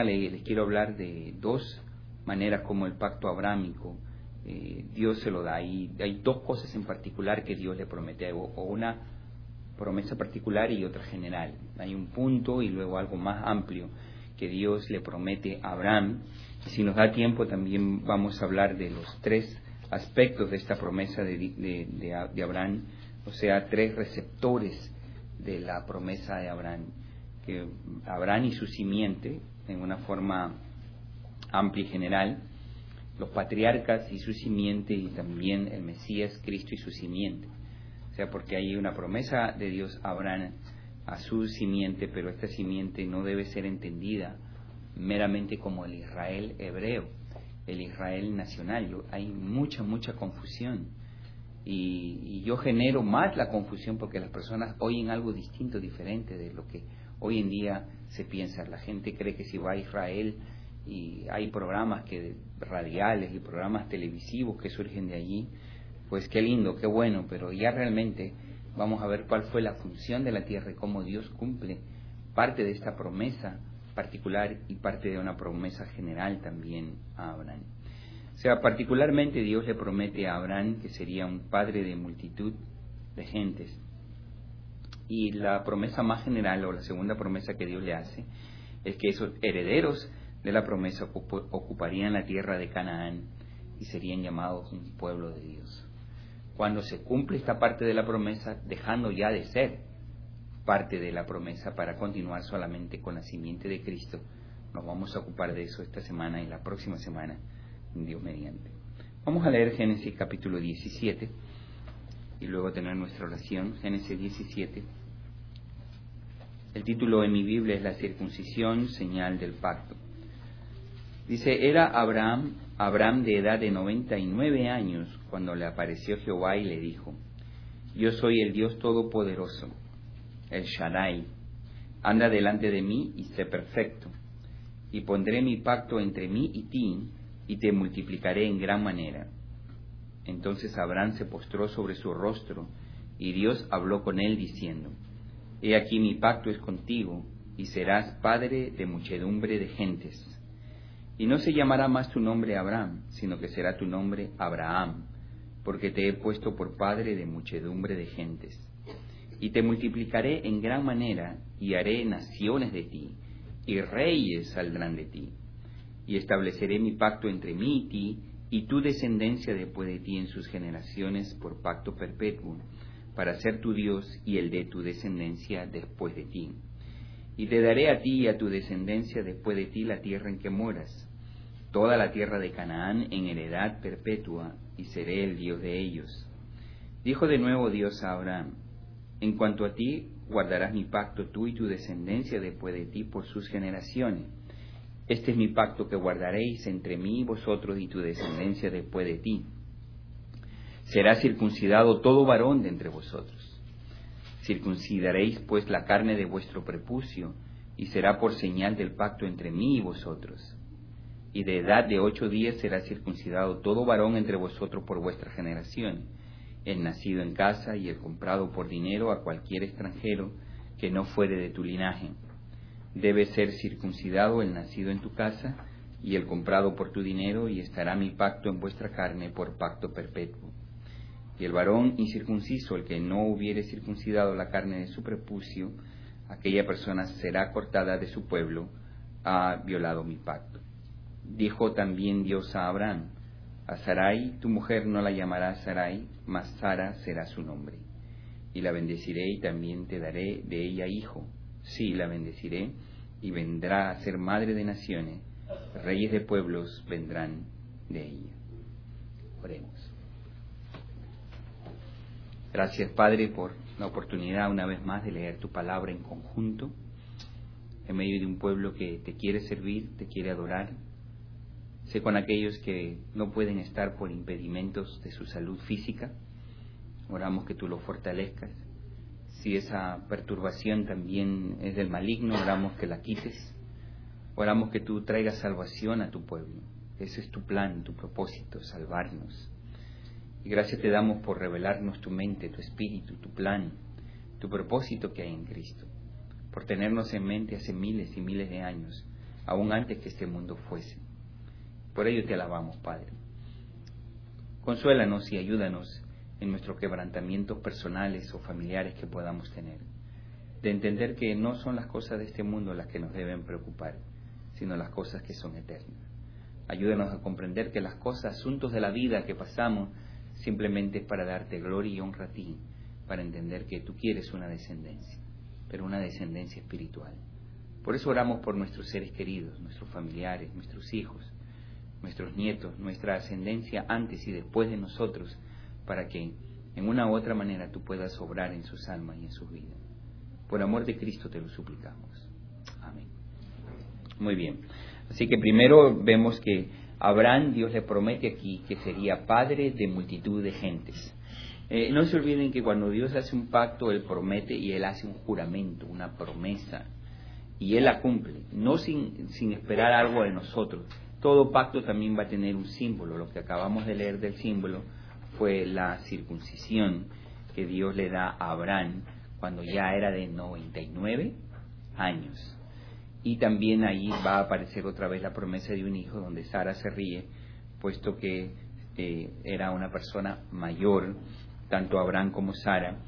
les quiero hablar de dos maneras como el pacto abrámico Dios se lo da. Y hay dos cosas en particular que Dios le promete, o una promesa particular y otra general. Hay un punto y luego algo más amplio que Dios le promete a Abraham. Y si nos da tiempo también vamos a hablar de los tres aspectos de esta promesa de Abraham, o sea, tres receptores de la promesa de Abraham, que Abraham y su simiente, en una forma amplia y general, los patriarcas y su simiente, y también el Mesías, Cristo y su simiente. O sea, porque hay una promesa de Dios a Abraham, a su simiente, pero esta simiente no debe ser entendida meramente como el Israel hebreo, el Israel nacional. Hay mucha confusión. Y yo genero más la confusión porque las personas oyen algo distinto, diferente de lo que hoy en día se piensa. La gente cree que si va a Israel, y hay programas radiales y programas televisivos que surgen de allí, pues qué lindo, qué bueno, pero ya realmente vamos a ver cuál fue la función de la tierra y cómo Dios cumple parte de esta promesa particular y parte de una promesa general también a Abraham. O sea, particularmente Dios le promete a Abraham que sería un padre de multitud de gentes. Y la promesa más general, o la segunda promesa que Dios le hace, es que esos herederos de la promesa ocuparían la tierra de Canaán y serían llamados un pueblo de Dios. Cuando se cumple esta parte de la promesa, dejando ya de ser parte de la promesa para continuar solamente con la simiente de Cristo, nos vamos a ocupar de eso esta semana y la próxima semana, Dios mediante. Vamos a leer Génesis capítulo 17 y luego tener nuestra oración. Génesis 17. El título en mi Biblia es La circuncisión, señal del pacto. Dice, era Abraham de edad de 99 años cuando le apareció Jehová y le dijo, yo soy el Dios Todopoderoso, el Shaddai, anda delante de mí y sé perfecto, y pondré mi pacto entre mí y ti, y te multiplicaré en gran manera. Entonces Abraham se postró sobre su rostro, y Dios habló con él diciendo, he aquí mi pacto es contigo, y serás padre de muchedumbre de gentes. Y no se llamará más tu nombre Abraham, sino que será tu nombre Abraham, porque te he puesto por padre de muchedumbre de gentes. Y te multiplicaré en gran manera, y haré naciones de ti, y reyes saldrán de ti. Y estableceré mi pacto entre mí y ti, y tu descendencia después de ti en sus generaciones por pacto perpetuo, para ser tu Dios y el de tu descendencia después de ti. Y te daré a ti y a tu descendencia después de ti la tierra en que moras, toda la tierra de Canaán en heredad perpetua, y seré el Dios de ellos. Dijo de nuevo Dios a Abraham, en cuanto a ti, guardarás mi pacto tú y tu descendencia después de ti por sus generaciones. Este es mi pacto que guardaréis entre mí y vosotros y tu descendencia después de ti. Será circuncidado todo varón de entre vosotros. Circuncidaréis pues la carne de vuestro prepucio, y será por señal del pacto entre mí y vosotros. Y de edad de 8 días será circuncidado todo varón entre vosotros por vuestra generación, el nacido en casa y el comprado por dinero a cualquier extranjero que no fuere de tu linaje. Debe ser circuncidado el nacido en tu casa y el comprado por tu dinero, y estará mi pacto en vuestra carne por pacto perpetuo. Y el varón incircunciso, el que no hubiere circuncidado la carne de su prepucio, aquella persona será cortada de su pueblo, ha violado mi pacto. Dijo también Dios a Abraham, a Sarai tu mujer no la llamarás Sarai, mas Sara será su nombre. Y la bendeciré y también te daré de ella hijo. Sí, la bendeciré y vendrá a ser madre de naciones, reyes de pueblos vendrán de ella. Oremos. Gracias, Padre, por la oportunidad una vez más de leer tu palabra en conjunto, en medio de un pueblo que te quiere servir, te quiere adorar. Sé con aquellos que no pueden estar por impedimentos de su salud física, oramos que tú los fortalezcas. Si esa perturbación también es del maligno, oramos que la quites. Oramos que tú traigas salvación a tu pueblo. Ese es tu plan, tu propósito, salvarnos. Y gracias te damos por revelarnos tu mente, tu espíritu, tu plan, tu propósito que hay en Cristo. Por tenernos en mente hace miles y miles de años aún antes que este mundo fuese. Por ello te alabamos, Padre. Consuélanos y ayúdanos en nuestros quebrantamientos personales o familiares que podamos tener, de entender que no son las cosas de este mundo las que nos deben preocupar, sino las cosas que son eternas. Ayúdanos a comprender que las cosas, asuntos de la vida que pasamos, simplemente es para darte gloria y honra a ti, para entender que tú quieres una descendencia, pero una descendencia espiritual. Por eso oramos por nuestros seres queridos, nuestros familiares, nuestros hijos, nuestros nietos, nuestra ascendencia antes y después de nosotros, para que en una u otra manera tú puedas obrar en sus almas y en sus vidas. Por amor de Cristo te lo suplicamos. Amén. Muy bien. Así que primero vemos que Abraham, Dios le promete aquí que sería padre de multitud de gentes. No se olviden que cuando Dios hace un pacto, Él promete y Él hace un juramento, una promesa, y Él la cumple, no sin esperar algo de nosotros. Todo pacto también va a tener un símbolo. Lo que acabamos de leer del símbolo fue la circuncisión que Dios le da a Abraham cuando ya era de 99 años. Y también ahí va a aparecer otra vez la promesa de un hijo, donde Sara se ríe, puesto que era una persona mayor. Tanto Abraham como Sara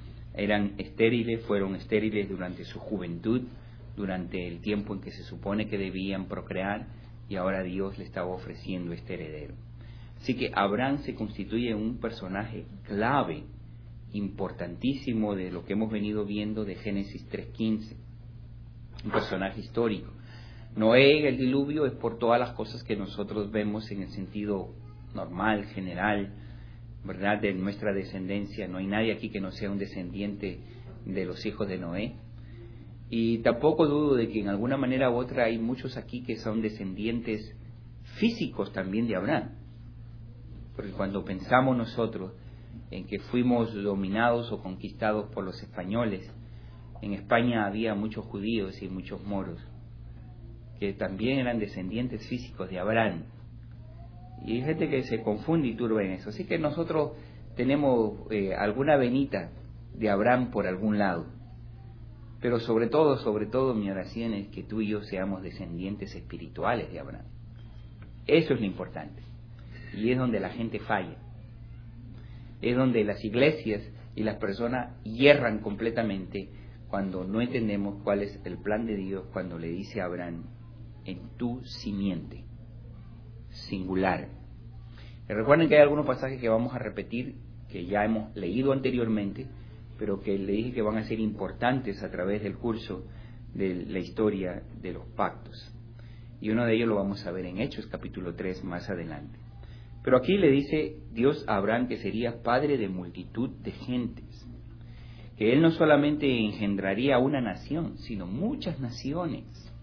fueron estériles durante su juventud, durante el tiempo en que se supone que debían procrear, y ahora Dios le estaba ofreciendo este heredero. Así que Abraham se constituye un personaje clave, importantísimo de lo que hemos venido viendo de Génesis 3:15, un personaje histórico. Noé, el diluvio, es por todas las cosas que nosotros vemos en el sentido normal, general, ¿verdad?, de nuestra descendencia. No hay nadie aquí que no sea un descendiente de los hijos de Noé. Y tampoco dudo de que en alguna manera u otra hay muchos aquí que son descendientes físicos también de Abraham. Porque cuando pensamos nosotros en que fuimos dominados o conquistados por los españoles, en España había muchos judíos y muchos moros que también eran descendientes físicos de Abraham. Y hay gente que se confunde y turba en eso. Así que nosotros tenemos alguna venita de Abraham por algún lado. Pero sobre todo, mi oración es que tú y yo seamos descendientes espirituales de Abraham. Eso es lo importante. Y es donde la gente falla. Es donde las iglesias y las personas hierran completamente cuando no entendemos cuál es el plan de Dios cuando le dice a Abraham: en tu simiente, singular. Y recuerden que hay algunos pasajes que vamos a repetir, que ya hemos leído anteriormente, pero que le dije que van a ser importantes a través del curso de la historia de los pactos. Y uno de ellos lo vamos a ver en Hechos capítulo 3 más adelante. Pero aquí le dice Dios a Abraham que sería padre de multitud de gentes, que él no solamente engendraría una nación, sino muchas naciones.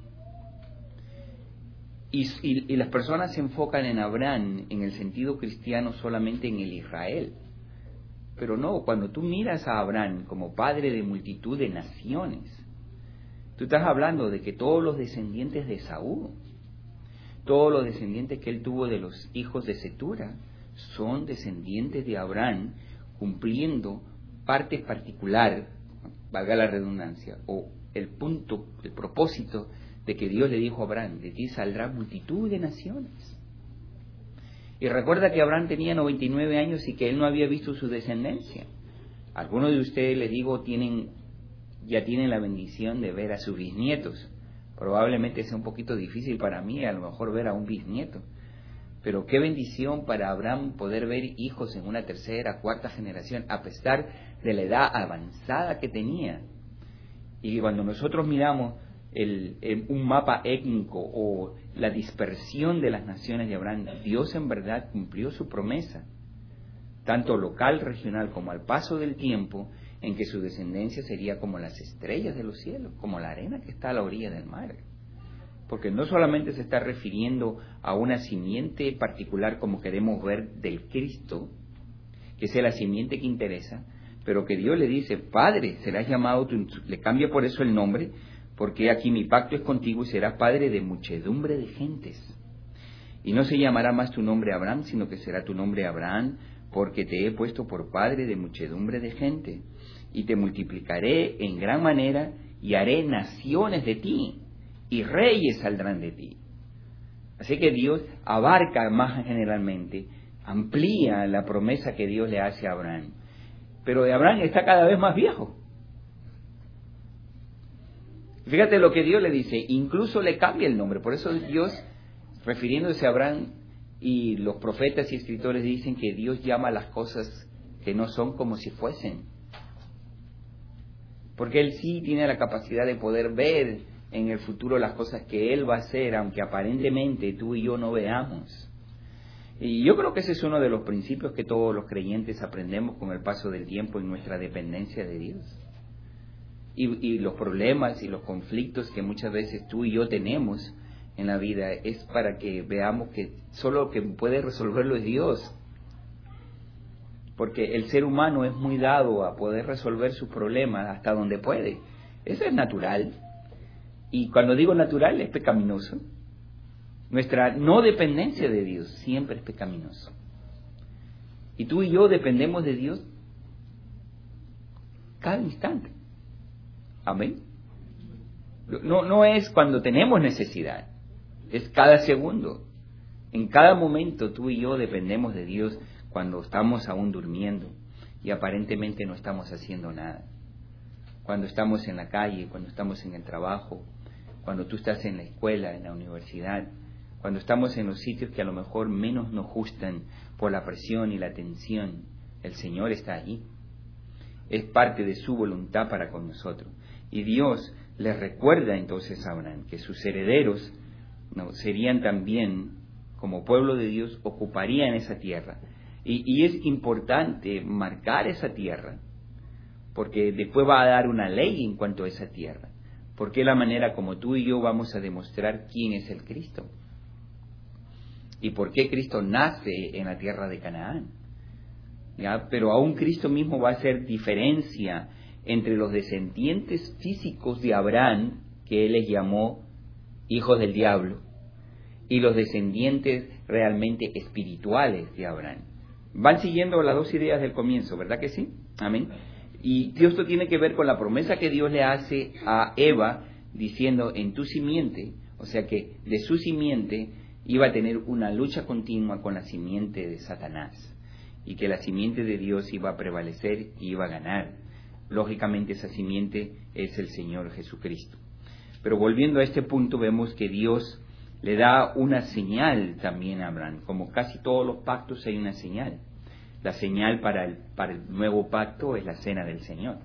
Y las personas se enfocan en Abraham en el sentido cristiano solamente en el Israel. Pero no, cuando tú miras a Abraham como padre de multitud de naciones, tú estás hablando de que todos los descendientes de Esaú, todos los descendientes que él tuvo de los hijos de Cetura, son descendientes de Abraham, cumpliendo parte particular, valga la redundancia, o el propósito de que Dios le dijo a Abraham: de ti saldrá multitud de naciones. Y recuerda que Abraham tenía 99 años y que él no había visto su descendencia. Algunos de ustedes, les digo, ya tienen la bendición de ver a sus bisnietos. Probablemente sea un poquito difícil para mí, a lo mejor, ver a un bisnieto. Pero qué bendición para Abraham poder ver hijos en una tercera, cuarta generación, a pesar de la edad avanzada que tenía. Y cuando nosotros miramos un mapa étnico o la dispersión de las naciones de Abraham, Dios en verdad cumplió su promesa, tanto local, regional, como al paso del tiempo, en que su descendencia sería como las estrellas de los cielos, como la arena que está a la orilla del mar. Porque no solamente se está refiriendo a una simiente particular como queremos ver del Cristo, que sea la simiente que interesa, pero que Dios le dice: Padre, serás llamado, le cambia por eso el nombre, porque aquí mi pacto es contigo y serás padre de muchedumbre de gentes. Y no se llamará más tu nombre Abraham, sino que será tu nombre Abraham, porque te he puesto por padre de muchedumbre de gente. Y te multiplicaré en gran manera y haré naciones de ti, y reyes saldrán de ti. Así que Dios abarca más generalmente, amplía la promesa que Dios le hace a Abraham. Pero de Abraham está cada vez más viejo. Fíjate lo que Dios le dice, incluso le cambia el nombre. Por eso Dios, refiriéndose a Abraham, y los profetas y escritores dicen que Dios llama a las cosas que no son como si fuesen. Porque Él sí tiene la capacidad de poder ver en el futuro las cosas que Él va a hacer, aunque aparentemente tú y yo no veamos. Y yo creo que ese es uno de los principios que todos los creyentes aprendemos con el paso del tiempo en nuestra dependencia de Dios. Y los problemas y los conflictos que muchas veces tú y yo tenemos en la vida es para que veamos que solo lo que puede resolverlo es Dios. Porque el ser humano es muy dado a poder resolver sus problemas hasta donde puede. Eso es natural. Y cuando digo natural es pecaminoso. Nuestra no dependencia de Dios siempre es pecaminoso. Y tú y yo dependemos de Dios cada instante. Amén. No es cuando tenemos necesidad, es cada segundo. En cada momento tú y yo dependemos de Dios cuando estamos aún durmiendo y aparentemente no estamos haciendo nada. Cuando estamos en la calle, cuando estamos en el trabajo, cuando tú estás en la escuela, en la universidad, cuando estamos en los sitios que a lo mejor menos nos gustan por la presión y la tensión, el Señor está allí. Es parte de su voluntad para con nosotros. Y Dios les recuerda entonces a Abraham que sus herederos serían también, como pueblo de Dios, ocuparían esa tierra. Y es importante marcar esa tierra, porque después va a dar una ley en cuanto a esa tierra, porque es la manera como tú y yo vamos a demostrar quién es el Cristo. Y por qué Cristo nace en la tierra de Canaán. ¿Ya? Pero aún Cristo mismo va a hacer diferencia entre los descendientes físicos de Abraham, que él les llamó hijos del diablo, y los descendientes realmente espirituales de Abraham. Van siguiendo las dos ideas del comienzo, ¿verdad que sí? Amén. Y esto tiene que ver con la promesa que Dios le hace a Eva, diciendo en tu simiente, o sea que de su simiente iba a tener una lucha continua con la simiente de Satanás, y que la simiente de Dios iba a prevalecer y iba a ganar. Lógicamente esa simiente es el Señor Jesucristo. Pero volviendo a este punto, vemos que Dios le da una señal también a Abraham. Como casi todos los pactos hay una señal. La señal para el nuevo pacto es la cena del Señor.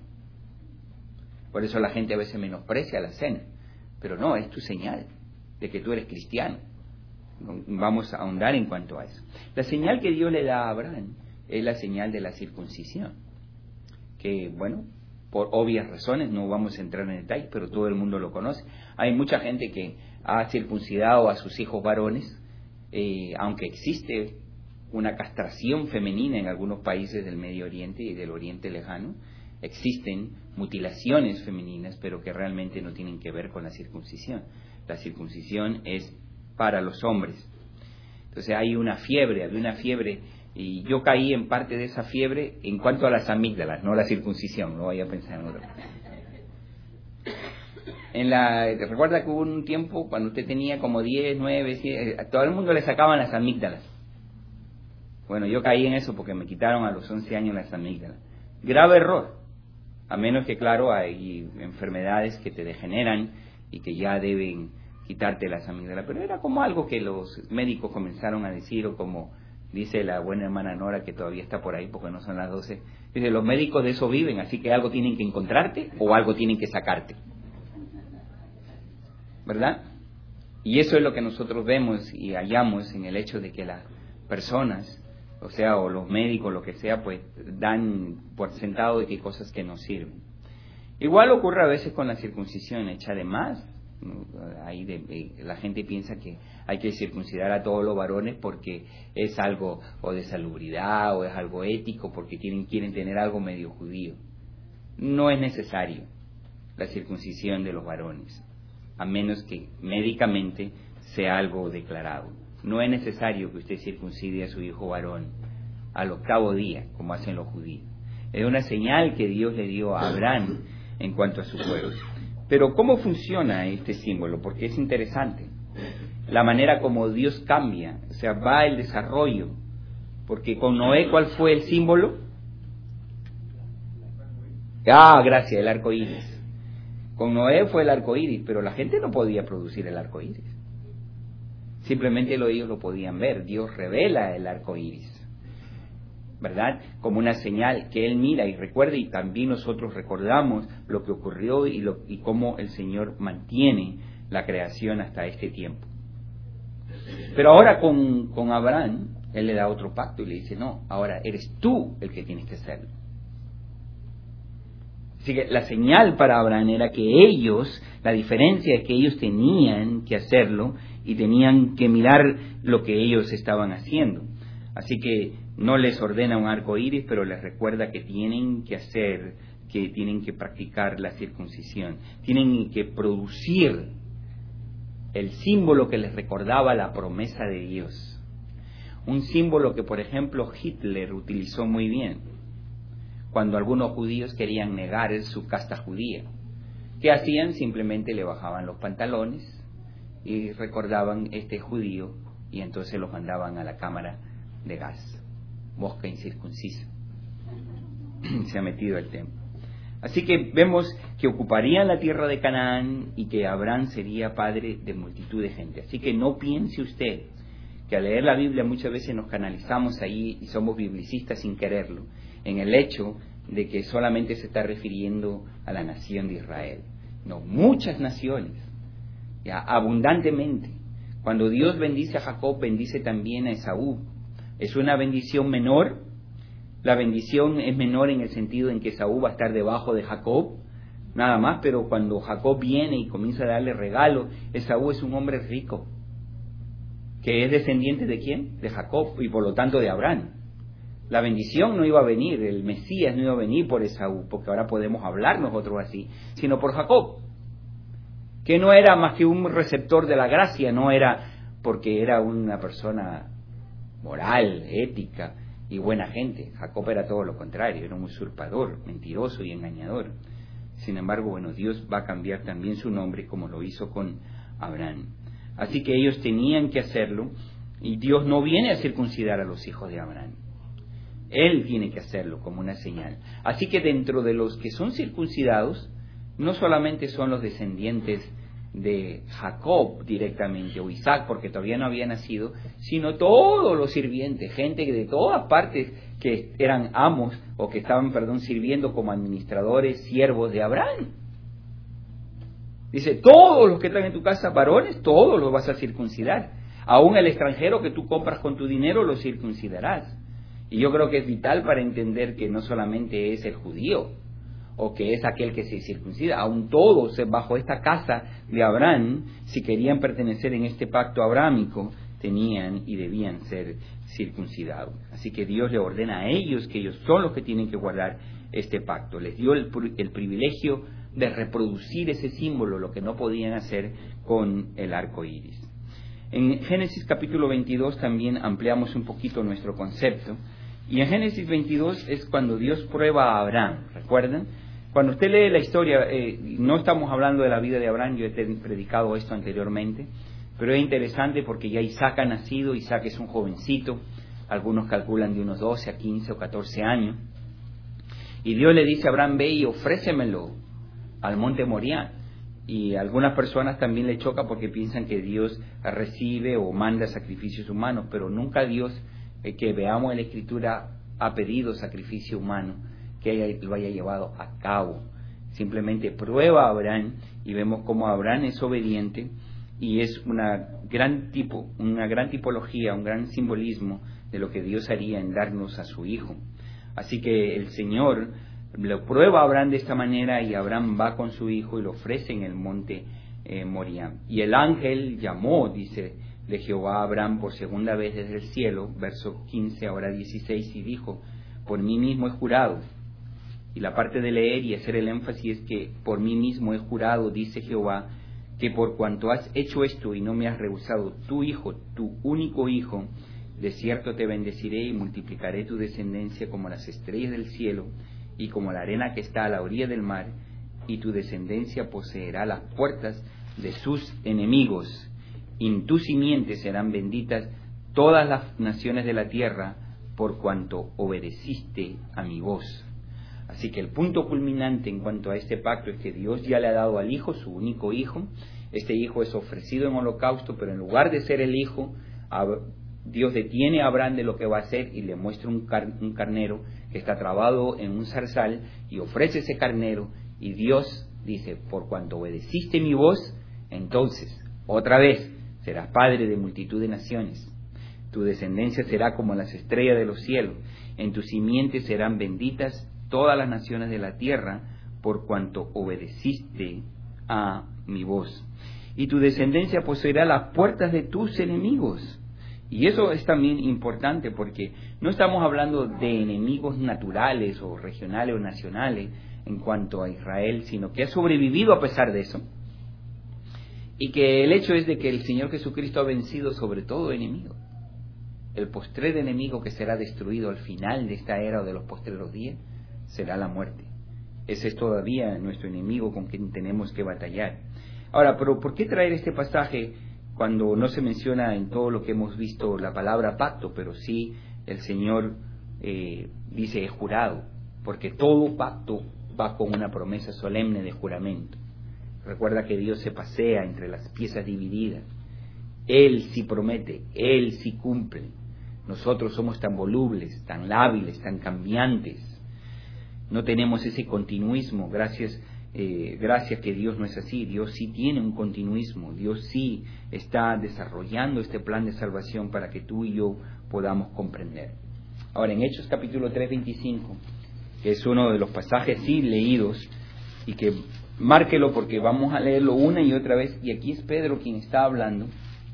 Por eso la gente a veces menosprecia la cena. Pero no, es tu señal de que tú eres cristiano. Vamos a ahondar en cuanto a eso. La señal que Dios le da a Abraham es la señal de la circuncisión. Que, bueno, por obvias razones, no vamos a entrar en detalles, pero todo el mundo lo conoce. Hay mucha gente que ha circuncidado a sus hijos varones, aunque existe una castración femenina en algunos países del Medio Oriente y del Oriente Lejano, existen mutilaciones femeninas, pero que realmente no tienen que ver con la circuncisión. La circuncisión es para los hombres. Entonces había una fiebre, y yo caí en parte de esa fiebre en cuanto a las amígdalas, no la circuncisión, no vaya a pensar en otra. Recuerda que hubo un tiempo cuando usted tenía como 10, 9, 10, a todo el mundo le sacaban las amígdalas. Bueno, yo caí en eso porque me quitaron a los 11 años las amígdalas. Grave error, a menos que, claro, hay enfermedades que te degeneran y que ya deben quitarte las amígdalas. Pero era como algo que los médicos comenzaron a decir, o como dice la buena hermana Nora, que todavía está por ahí porque no son las 12, dice, los médicos de eso viven, así que algo tienen que encontrarte o algo tienen que sacarte. ¿Verdad? Y eso es lo que nosotros vemos y hallamos en el hecho de que las personas, o sea, o los médicos, lo que sea, pues dan por sentado de que hay cosas que no sirven. Igual ocurre a veces con la circuncisión hecha de más. La gente piensa que hay que circuncidar a todos los varones porque es algo o de salubridad o es algo ético, porque quieren tener algo medio judío. No es necesario la circuncisión de los varones, a menos que médicamente sea algo declarado. No es necesario que usted circuncide a su hijo varón al 8º día, como hacen los judíos. Es una señal que Dios le dio a Abraham en cuanto a su pueblo. Pero ¿cómo funciona este símbolo? Porque es interesante. la manera como Dios cambia, o sea, va el desarrollo. Porque con Noé, ¿cuál fue el símbolo? Gracias, el arco iris. Con Noé fue el arco iris, pero la gente no podía producir el arco iris. Simplemente ellos lo podían ver. Dios revela el arco iris, ¿verdad? Como una señal que Él mira y recuerda, y también nosotros recordamos lo que ocurrió y cómo el Señor mantiene la creación hasta este tiempo. Pero ahora con Abraham, Él le da otro pacto y le dice, no, ahora eres tú el que tienes que hacerlo. Así que la señal para Abraham era que la diferencia es que ellos tenían que hacerlo y tenían que mirar lo que ellos estaban haciendo. Así que no les ordena un arco iris, pero les recuerda que tienen que hacer, que tienen que practicar la circuncisión, tienen que producir el símbolo que les recordaba la promesa de Dios. Un símbolo que, por ejemplo, Hitler utilizó muy bien cuando algunos judíos querían negar su casta judía. ¿Qué hacían? Simplemente le bajaban los pantalones y recordaban este judío, y entonces los mandaban a la cámara de gas. Mosca incircuncisa. Se ha metido el tema. Así que vemos que ocuparían la tierra de Canaán y que Abraham sería padre de multitud de gente. Así que no piense usted que al leer la Biblia muchas veces nos canalizamos ahí y somos biblicistas sin quererlo, en el hecho de que solamente se está refiriendo a la nación de Israel. No, muchas naciones, ya abundantemente. Cuando Dios bendice a Jacob, bendice también a Esaú. ¿Es una bendición menor? La bendición es menor en el sentido en que Esaú va a estar debajo de Jacob, nada más, pero cuando Jacob viene y comienza a darle regalos, Esaú es un hombre rico, que es descendiente ¿de quién? De Jacob, y por lo tanto de Abraham. La bendición no iba a venir, el Mesías no iba a venir por Esaú, porque ahora podemos hablar nosotros así, sino por Jacob, que no era más que un receptor de la gracia, no era porque era una persona moral, ética y buena gente. Jacob era todo lo contrario, era un usurpador, mentiroso y engañador. Sin embargo, bueno, Dios va a cambiar también su nombre como lo hizo con Abraham. Así que ellos tenían que hacerlo, y Dios no viene a circuncidar a los hijos de Abraham. Él tiene que hacerlo como una señal. Así que dentro de los que son circuncidados, no solamente son los descendientes de Jacob directamente, o Isaac, porque todavía no había nacido, sino todos los sirvientes, gente de todas partes que eran amos o que estaban, sirviendo como administradores, siervos de Abraham. Dice, todos los que están en tu casa, varones, todos los vas a circuncidar. Aún el extranjero que tú compras con tu dinero, lo circuncidarás. Y yo creo que es vital para entender que no solamente es el judío, o que es aquel que se circuncida, aún todos bajo esta casa de Abraham, si querían pertenecer en este pacto abrámico, tenían y debían ser circuncidados. Así que Dios le ordena a ellos que ellos son los que tienen que guardar este pacto. Les dio el privilegio de reproducir ese símbolo, lo que no podían hacer con el arco iris. En Génesis capítulo 22 también ampliamos un poquito nuestro concepto, y en Génesis 22 es cuando Dios prueba a Abraham, ¿recuerdan? Cuando usted lee la historia, no estamos hablando de la vida de Abraham, yo he predicado esto anteriormente, pero es interesante porque ya Isaac ha nacido. Isaac es un jovencito, algunos calculan de unos 12 a 15 o 14 años, y Dios le dice a Abraham, ve y ofrécemelo al monte Moriah. Y algunas personas también le choca porque piensan que Dios recibe o manda sacrificios humanos, pero nunca Dios, que veamos en la Escritura, ha pedido sacrificio humano que lo haya llevado a cabo. Simplemente prueba a Abraham y vemos cómo Abraham es obediente, y es una gran tipología, un gran simbolismo de lo que Dios haría en darnos a su Hijo. Así que el Señor lo prueba a Abraham de esta manera, y Abraham va con su hijo y lo ofrece en el monte Moriah. Y el ángel llamó, dice, de Jehová a Abraham por segunda vez desde el cielo, verso 15, ahora 16, y dijo, por mí mismo he jurado. Y la parte de leer y hacer el énfasis es que por mí mismo he jurado, dice Jehová, que por cuanto has hecho esto y no me has rehusado tu hijo, tu único hijo, de cierto te bendeciré y multiplicaré tu descendencia como las estrellas del cielo y como la arena que está a la orilla del mar, y tu descendencia poseerá las puertas de sus enemigos. y en tu simiente serán benditas todas las naciones de la tierra, por cuanto obedeciste a mi voz. Así que el punto culminante en cuanto a este pacto es que Dios ya le ha dado al Hijo, su único Hijo. Este Hijo es ofrecido en holocausto, pero en lugar de ser el Hijo, Dios detiene a Abraham de lo que va a hacer y le muestra un carnero que está trabado en un zarzal y ofrece ese carnero, y Dios dice: por cuanto obedeciste mi voz, entonces, otra vez, serás padre de multitud de naciones. Tu descendencia será como las estrellas de los cielos. En tu simiente serán benditas todas las naciones de la tierra, por cuanto obedeciste a mi voz. Y tu descendencia poseerá las puertas de tus enemigos. Y eso es también importante, porque no estamos hablando de enemigos naturales o regionales o nacionales en cuanto a Israel, sino que ha sobrevivido a pesar de eso. Y que el hecho es de que el Señor Jesucristo ha vencido sobre todo enemigo. El postrer enemigo que será destruido al final de esta era o de los postreros días será la muerte. Ese es todavía nuestro enemigo con quien tenemos que batallar. Ahora, pero ¿por qué traer este pasaje cuando no se menciona en todo lo que hemos visto la palabra pacto, pero sí el Señor dice jurado? Porque todo pacto va con una promesa solemne de juramento. Recuerda que Dios se pasea entre las piezas divididas. Él sí promete, Él sí cumple. Nosotros somos tan volubles, tan lábiles, tan cambiantes. No tenemos ese continuismo. Gracias que Dios no es así. Dios sí tiene un continuismo. Dios sí está desarrollando este plan de salvación para que tú y yo podamos comprender. Ahora, en Hechos capítulo 3, 25, que es uno de los pasajes sí leídos, y que márquelo porque vamos a leerlo una y otra vez, y aquí es Pedro quien está hablando.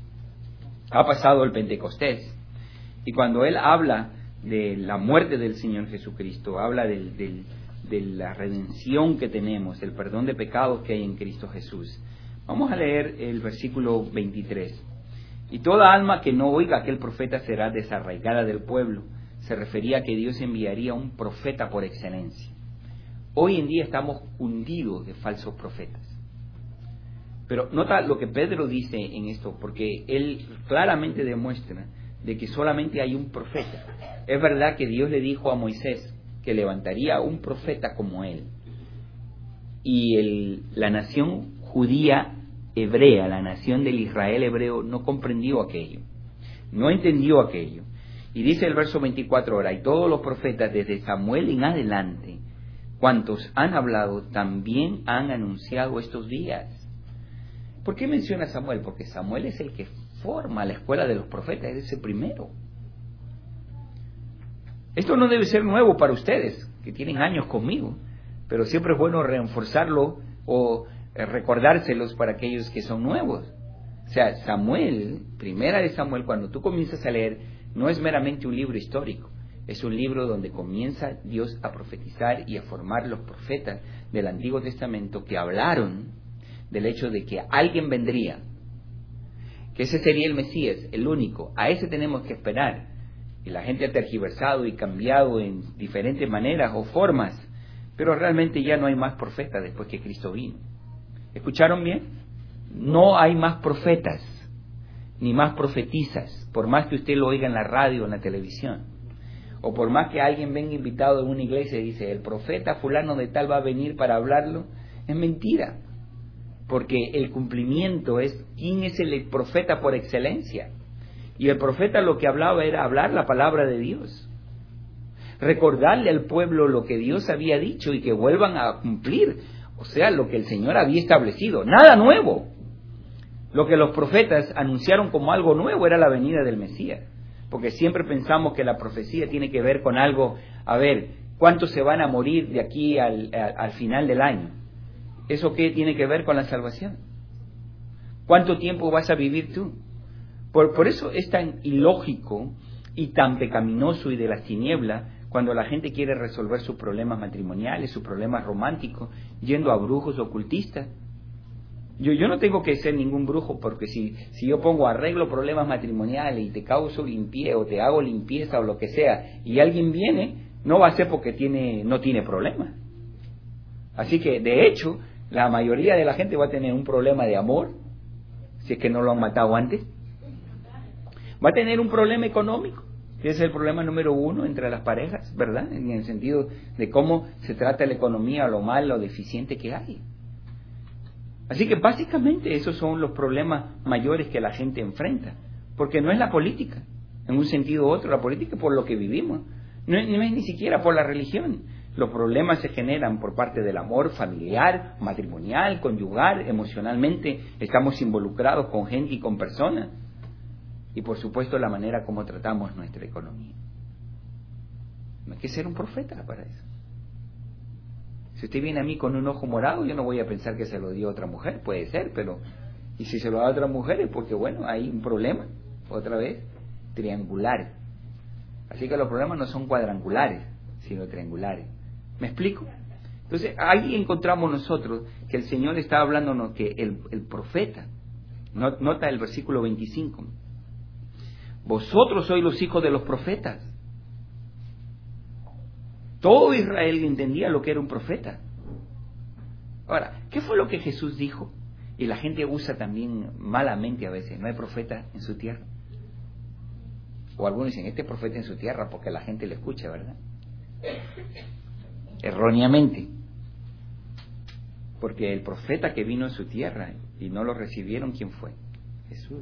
Ha pasado el Pentecostés, y cuando él habla de la muerte del Señor Jesucristo, habla de la redención que tenemos, el perdón de pecados que hay en Cristo Jesús. Vamos a leer el versículo 23. Y toda alma que no oiga a aquel profeta será desarraigada del pueblo. Se refería a que Dios enviaría un profeta por excelencia. Hoy en día estamos hundidos de falsos profetas. Pero nota lo que Pedro dice en esto, porque él claramente demuestra de que solamente hay un profeta. Es verdad que Dios le dijo a Moisés que levantaría un profeta como él. Y la nación judía hebrea, la nación del Israel hebreo, no comprendió aquello, no entendió aquello. Y dice el verso 24 ahora: y todos los profetas desde Samuel en adelante, cuantos han hablado, también han anunciado estos días. ¿Por qué menciona a Samuel? Porque Samuel es el que forma la escuela de los profetas, es el primero. Esto no debe ser nuevo para ustedes, que tienen años conmigo, pero siempre es bueno reforzarlo o recordárselos para aquellos que son nuevos. O sea, Samuel, primera de Samuel, cuando tú comienzas a leer, no es meramente un libro histórico, es un libro donde comienza Dios a profetizar y a formar los profetas del Antiguo Testamento que hablaron del hecho de que alguien vendría, que ese sería el Mesías, el único. A ese tenemos que esperar. Y la gente ha tergiversado y cambiado en diferentes maneras o formas, pero realmente ya no hay más profetas después que Cristo vino. ¿Escucharon bien? No hay más profetas, ni más profetizas, por más que usted lo oiga en la radio o en la televisión, o por más que alguien venga invitado en una iglesia y dice, el profeta fulano de tal va a venir para hablarlo. Es mentira, porque el cumplimiento es quién es el profeta por excelencia. Y el profeta lo que hablaba era hablar la palabra de Dios, recordarle al pueblo lo que Dios había dicho y que vuelvan a cumplir, o sea, lo que el Señor había establecido. Nada nuevo. Lo que los profetas anunciaron como algo nuevo era la venida del Mesías, porque siempre pensamos que la profecía tiene que ver con algo, a ver, ¿cuántos se van a morir de aquí al final del año? ¿Eso qué tiene que ver con la salvación? ¿Cuánto tiempo vas a vivir tú? Por eso es tan ilógico y tan pecaminoso y de las tinieblas cuando la gente quiere resolver sus problemas matrimoniales, sus problemas románticos, yendo a brujos ocultistas. Yo no tengo que ser ningún brujo, porque si yo pongo arreglo problemas matrimoniales y te causo limpieza o te hago limpieza o lo que sea, y alguien viene, no va a ser porque no tiene problemas. Así que, de hecho, la mayoría de la gente va a tener un problema de amor, si es que no lo han matado antes. Va a tener un problema económico. Ese es el problema número uno entre las parejas, ¿verdad? En el sentido de cómo se trata la economía, lo mal, lo deficiente que hay. Así que básicamente esos son los problemas mayores que la gente enfrenta. Porque no es la política, en un sentido u otro, la política es por lo que vivimos. No es ni siquiera por la religión. Los problemas se generan por parte del amor familiar, matrimonial, conyugal, emocionalmente. Estamos involucrados con gente y con personas. Y por supuesto la manera como tratamos nuestra economía. No hay que ser un profeta para eso. Si usted viene a mí con un ojo morado, yo no voy a pensar que se lo dio a otra mujer, puede ser, pero... Y si se lo da a otra mujer es porque, bueno, hay un problema, otra vez, triangular. Así que los problemas no son cuadrangulares, sino triangulares. ¿Me explico? Entonces, ahí encontramos nosotros que el Señor está hablándonos que el profeta, nota el versículo 25, vosotros sois los hijos de los profetas. Todo Israel entendía lo que era un profeta. Ahora, ¿qué fue lo que Jesús dijo? Y la gente usa también malamente a veces, no hay profeta en su tierra. O algunos dicen, este profeta en su tierra porque la gente le escucha, ¿verdad? Erróneamente. Porque el profeta que vino en su tierra y no lo recibieron, ¿quién fue? Jesús.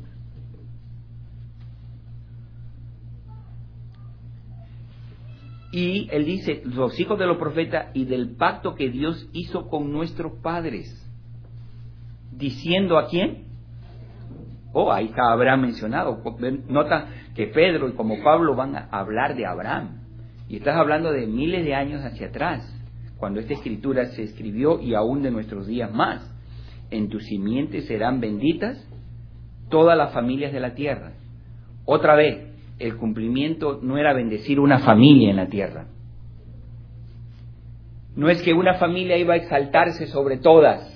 Y él dice, los hijos de los profetas y del pacto que Dios hizo con nuestros padres. Diciendo a quién. Oh, ahí está Abraham mencionado. Nota que Pedro y como Pablo van a hablar de Abraham. Y estás hablando de miles de años hacia atrás, cuando esta escritura se escribió y aún de nuestros días más. En tu simiente serán benditas todas las familias de la tierra. Otra vez, el cumplimiento no era bendecir una familia en la tierra. No es que una familia iba a exaltarse sobre todas.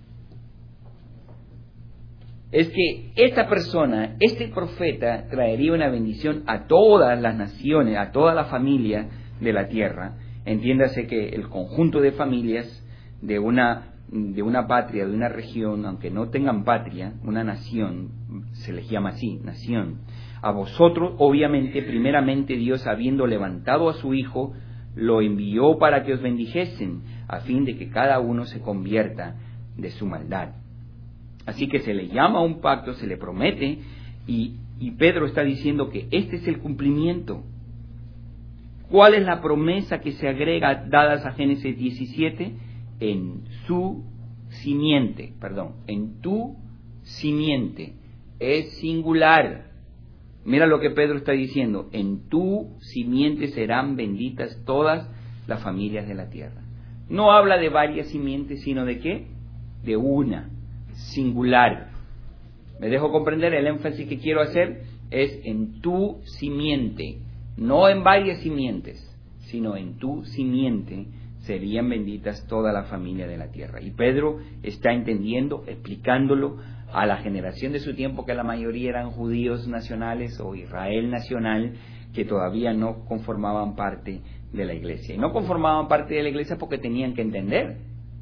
Es que esta persona, este profeta, traería una bendición a todas las naciones, a toda la familia de la tierra. Entiéndase que el conjunto de familias de una patria, de una región, aunque no tengan patria, una nación, se les llama así, nación. A vosotros, obviamente, primeramente Dios, habiendo levantado a su Hijo, lo envió para que os bendijesen, a fin de que cada uno se convierta de su maldad. Así que se le llama a un pacto, se le promete, y Pedro está diciendo que este es el cumplimiento. ¿Cuál es la promesa que se agrega dadas a Génesis 17? En tu simiente. Es singular. Mira lo que Pedro está diciendo. En tu simiente serán benditas todas las familias de la tierra. No habla de varias simientes, sino de ¿qué? De una. Singular. ¿Me dejo comprender? El énfasis que quiero hacer es en tu simiente, no en varias simientes, sino en tu simiente serían benditas toda la familia de la tierra. Y Pedro está entendiendo, explicándolo a la generación de su tiempo, que la mayoría eran judíos nacionales o Israel nacional, que todavía no conformaban parte de la iglesia. Y no conformaban parte de la iglesia porque tenían que entender.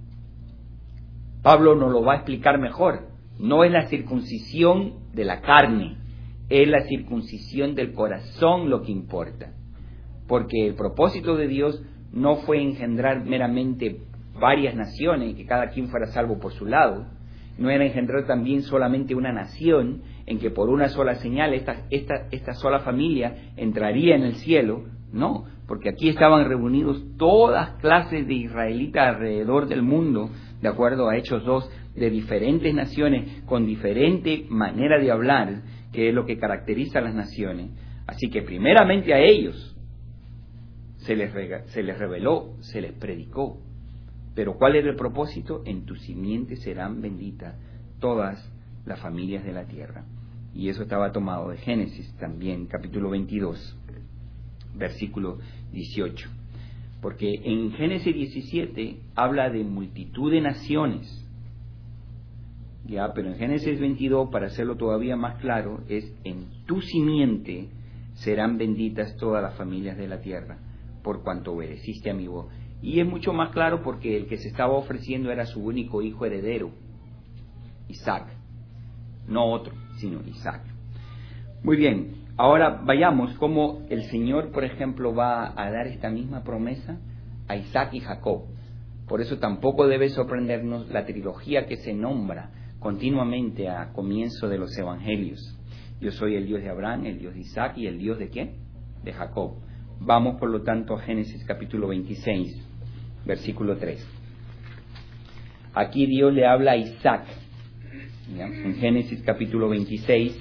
Pablo nos lo va a explicar mejor. No es la circuncisión de la carne, es la circuncisión del corazón lo que importa. Porque el propósito de Dios no fue engendrar meramente varias naciones, que cada quien fuera salvo por su lado. No era engendrar también solamente una nación, en que por una sola señal esta sola familia entraría en el cielo. No, porque aquí estaban reunidos todas clases de israelitas alrededor del mundo, de acuerdo a Hechos 2, de diferentes naciones, con diferente manera de hablar, que es lo que caracteriza a las naciones. Así que primeramente a ellos se les reveló, se les predicó. Pero ¿cuál era el propósito? En tu simiente serán benditas todas las familias de la tierra. Y eso estaba tomado de Génesis también, capítulo 22, versículo 18. Porque en Génesis 17 habla de multitud de naciones. Ya, pero en Génesis 22, para hacerlo todavía más claro, es en tu simiente serán benditas todas las familias de la tierra, por cuanto obedeciste a mi voz. Y es mucho más claro porque el que se estaba ofreciendo era su único hijo heredero, Isaac. no otro, sino Isaac. Muy bien, ahora vayamos cómo el Señor, por ejemplo, va a dar esta misma promesa a Isaac y Jacob. Por eso tampoco debe sorprendernos la trilogía que se nombra continuamente a comienzo de los evangelios. Yo soy el Dios de Abraham, el Dios de Isaac y el Dios de ¿quién? De Jacob. Vamos por lo tanto a Génesis capítulo 26, versículo 3. Aquí Dios le habla a Isaac, ¿ya? En Génesis capítulo 26,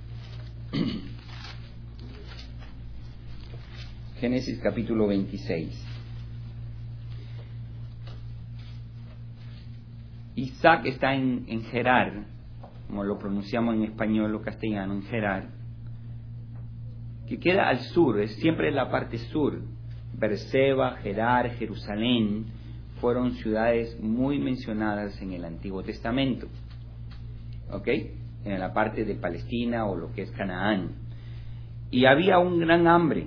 Génesis capítulo 26. Isaac está en Gerar, como lo pronunciamos en español o castellano, en Gerar, que queda al sur, es siempre la parte sur. Berseba, Gerar, Jerusalén fueron ciudades muy mencionadas en el Antiguo Testamento, ¿ok? En la parte de Palestina o lo que es Canaán. Y había un gran hambre.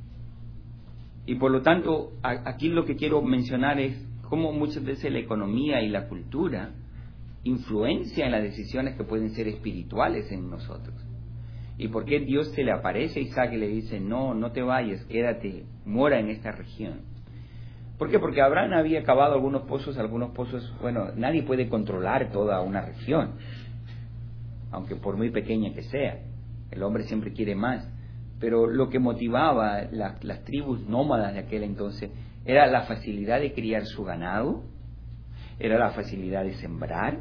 Y por lo tanto, aquí lo que quiero mencionar es cómo muchas veces la economía y la cultura influencia en las decisiones que pueden ser espirituales en nosotros. Y por qué Dios se le aparece a Isaac y le dice, no, no te vayas, quédate, mora en esta región. ¿Por qué? Porque Abraham había cavado algunos pozos, bueno, nadie puede controlar toda una región, aunque por muy pequeña que sea, el hombre siempre quiere más. Pero lo que motivaba las tribus nómadas de aquel entonces era la facilidad de criar su ganado, era la facilidad de sembrar,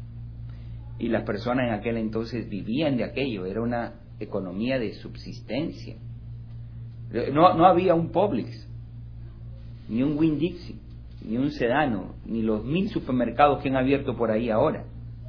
y las personas en aquel entonces vivían de aquello, era una economía de subsistencia. No había un Publix, ni un Winn-Dixie, ni un Sedano, ni los 1000 supermercados que han abierto por ahí ahora.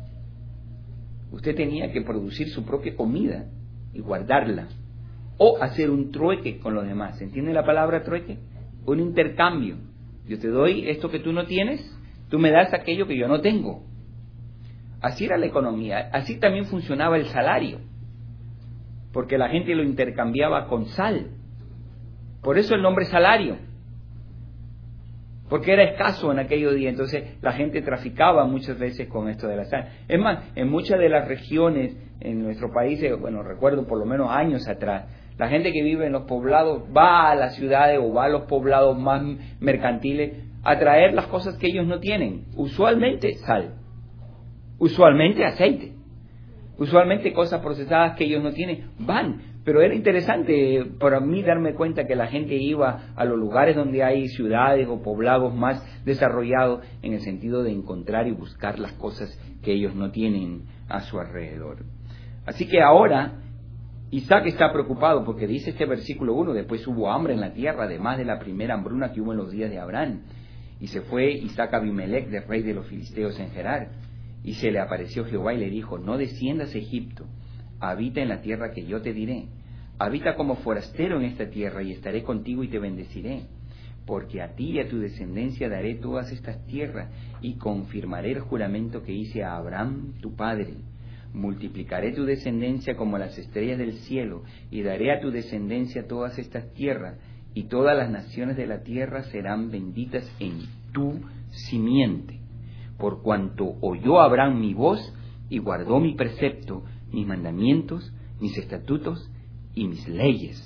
Usted tenía que producir su propia comida y guardarla, o hacer un trueque con los demás. ¿Entiende la palabra trueque? Un intercambio. Yo te doy esto que tú no tienes, tú me das aquello que yo no tengo. Así era la economía. Así también funcionaba el salario, porque la gente lo intercambiaba con sal. Por eso el nombre salario, porque era escaso en aquellos días. Entonces la gente traficaba muchas veces con esto de la sal. Es más, en muchas de las regiones en nuestro país, bueno, recuerdo por lo menos años atrás, la gente que vive en los poblados va a las ciudades o va a los poblados más mercantiles a traer las cosas que ellos no tienen. Usualmente sal, usualmente aceite, usualmente cosas procesadas que ellos no tienen, van. Pero era interesante para mí darme cuenta que la gente iba a los lugares donde hay ciudades o poblados más desarrollados en el sentido de encontrar y buscar las cosas que ellos no tienen a su alrededor. Así que ahora Isaac está preocupado porque dice este versículo 1, después hubo hambre en la tierra, además de la primera hambruna que hubo en los días de Abraham. Y se fue Isaac a Abimelech, del rey de los filisteos en Gerar. Y se le apareció Jehová y le dijo, no desciendas a Egipto, habita en la tierra que yo te diré. Habita como forastero en esta tierra y estaré contigo y te bendeciré. Porque a ti y a tu descendencia daré todas estas tierras y confirmaré el juramento que hice a Abraham tu padre. Multiplicaré tu descendencia como las estrellas del cielo y daré a tu descendencia todas estas tierras y todas las naciones de la tierra serán benditas en tu simiente. Por cuanto oyó Abraham mi voz y guardó mi precepto, mis mandamientos, mis estatutos y mis leyes.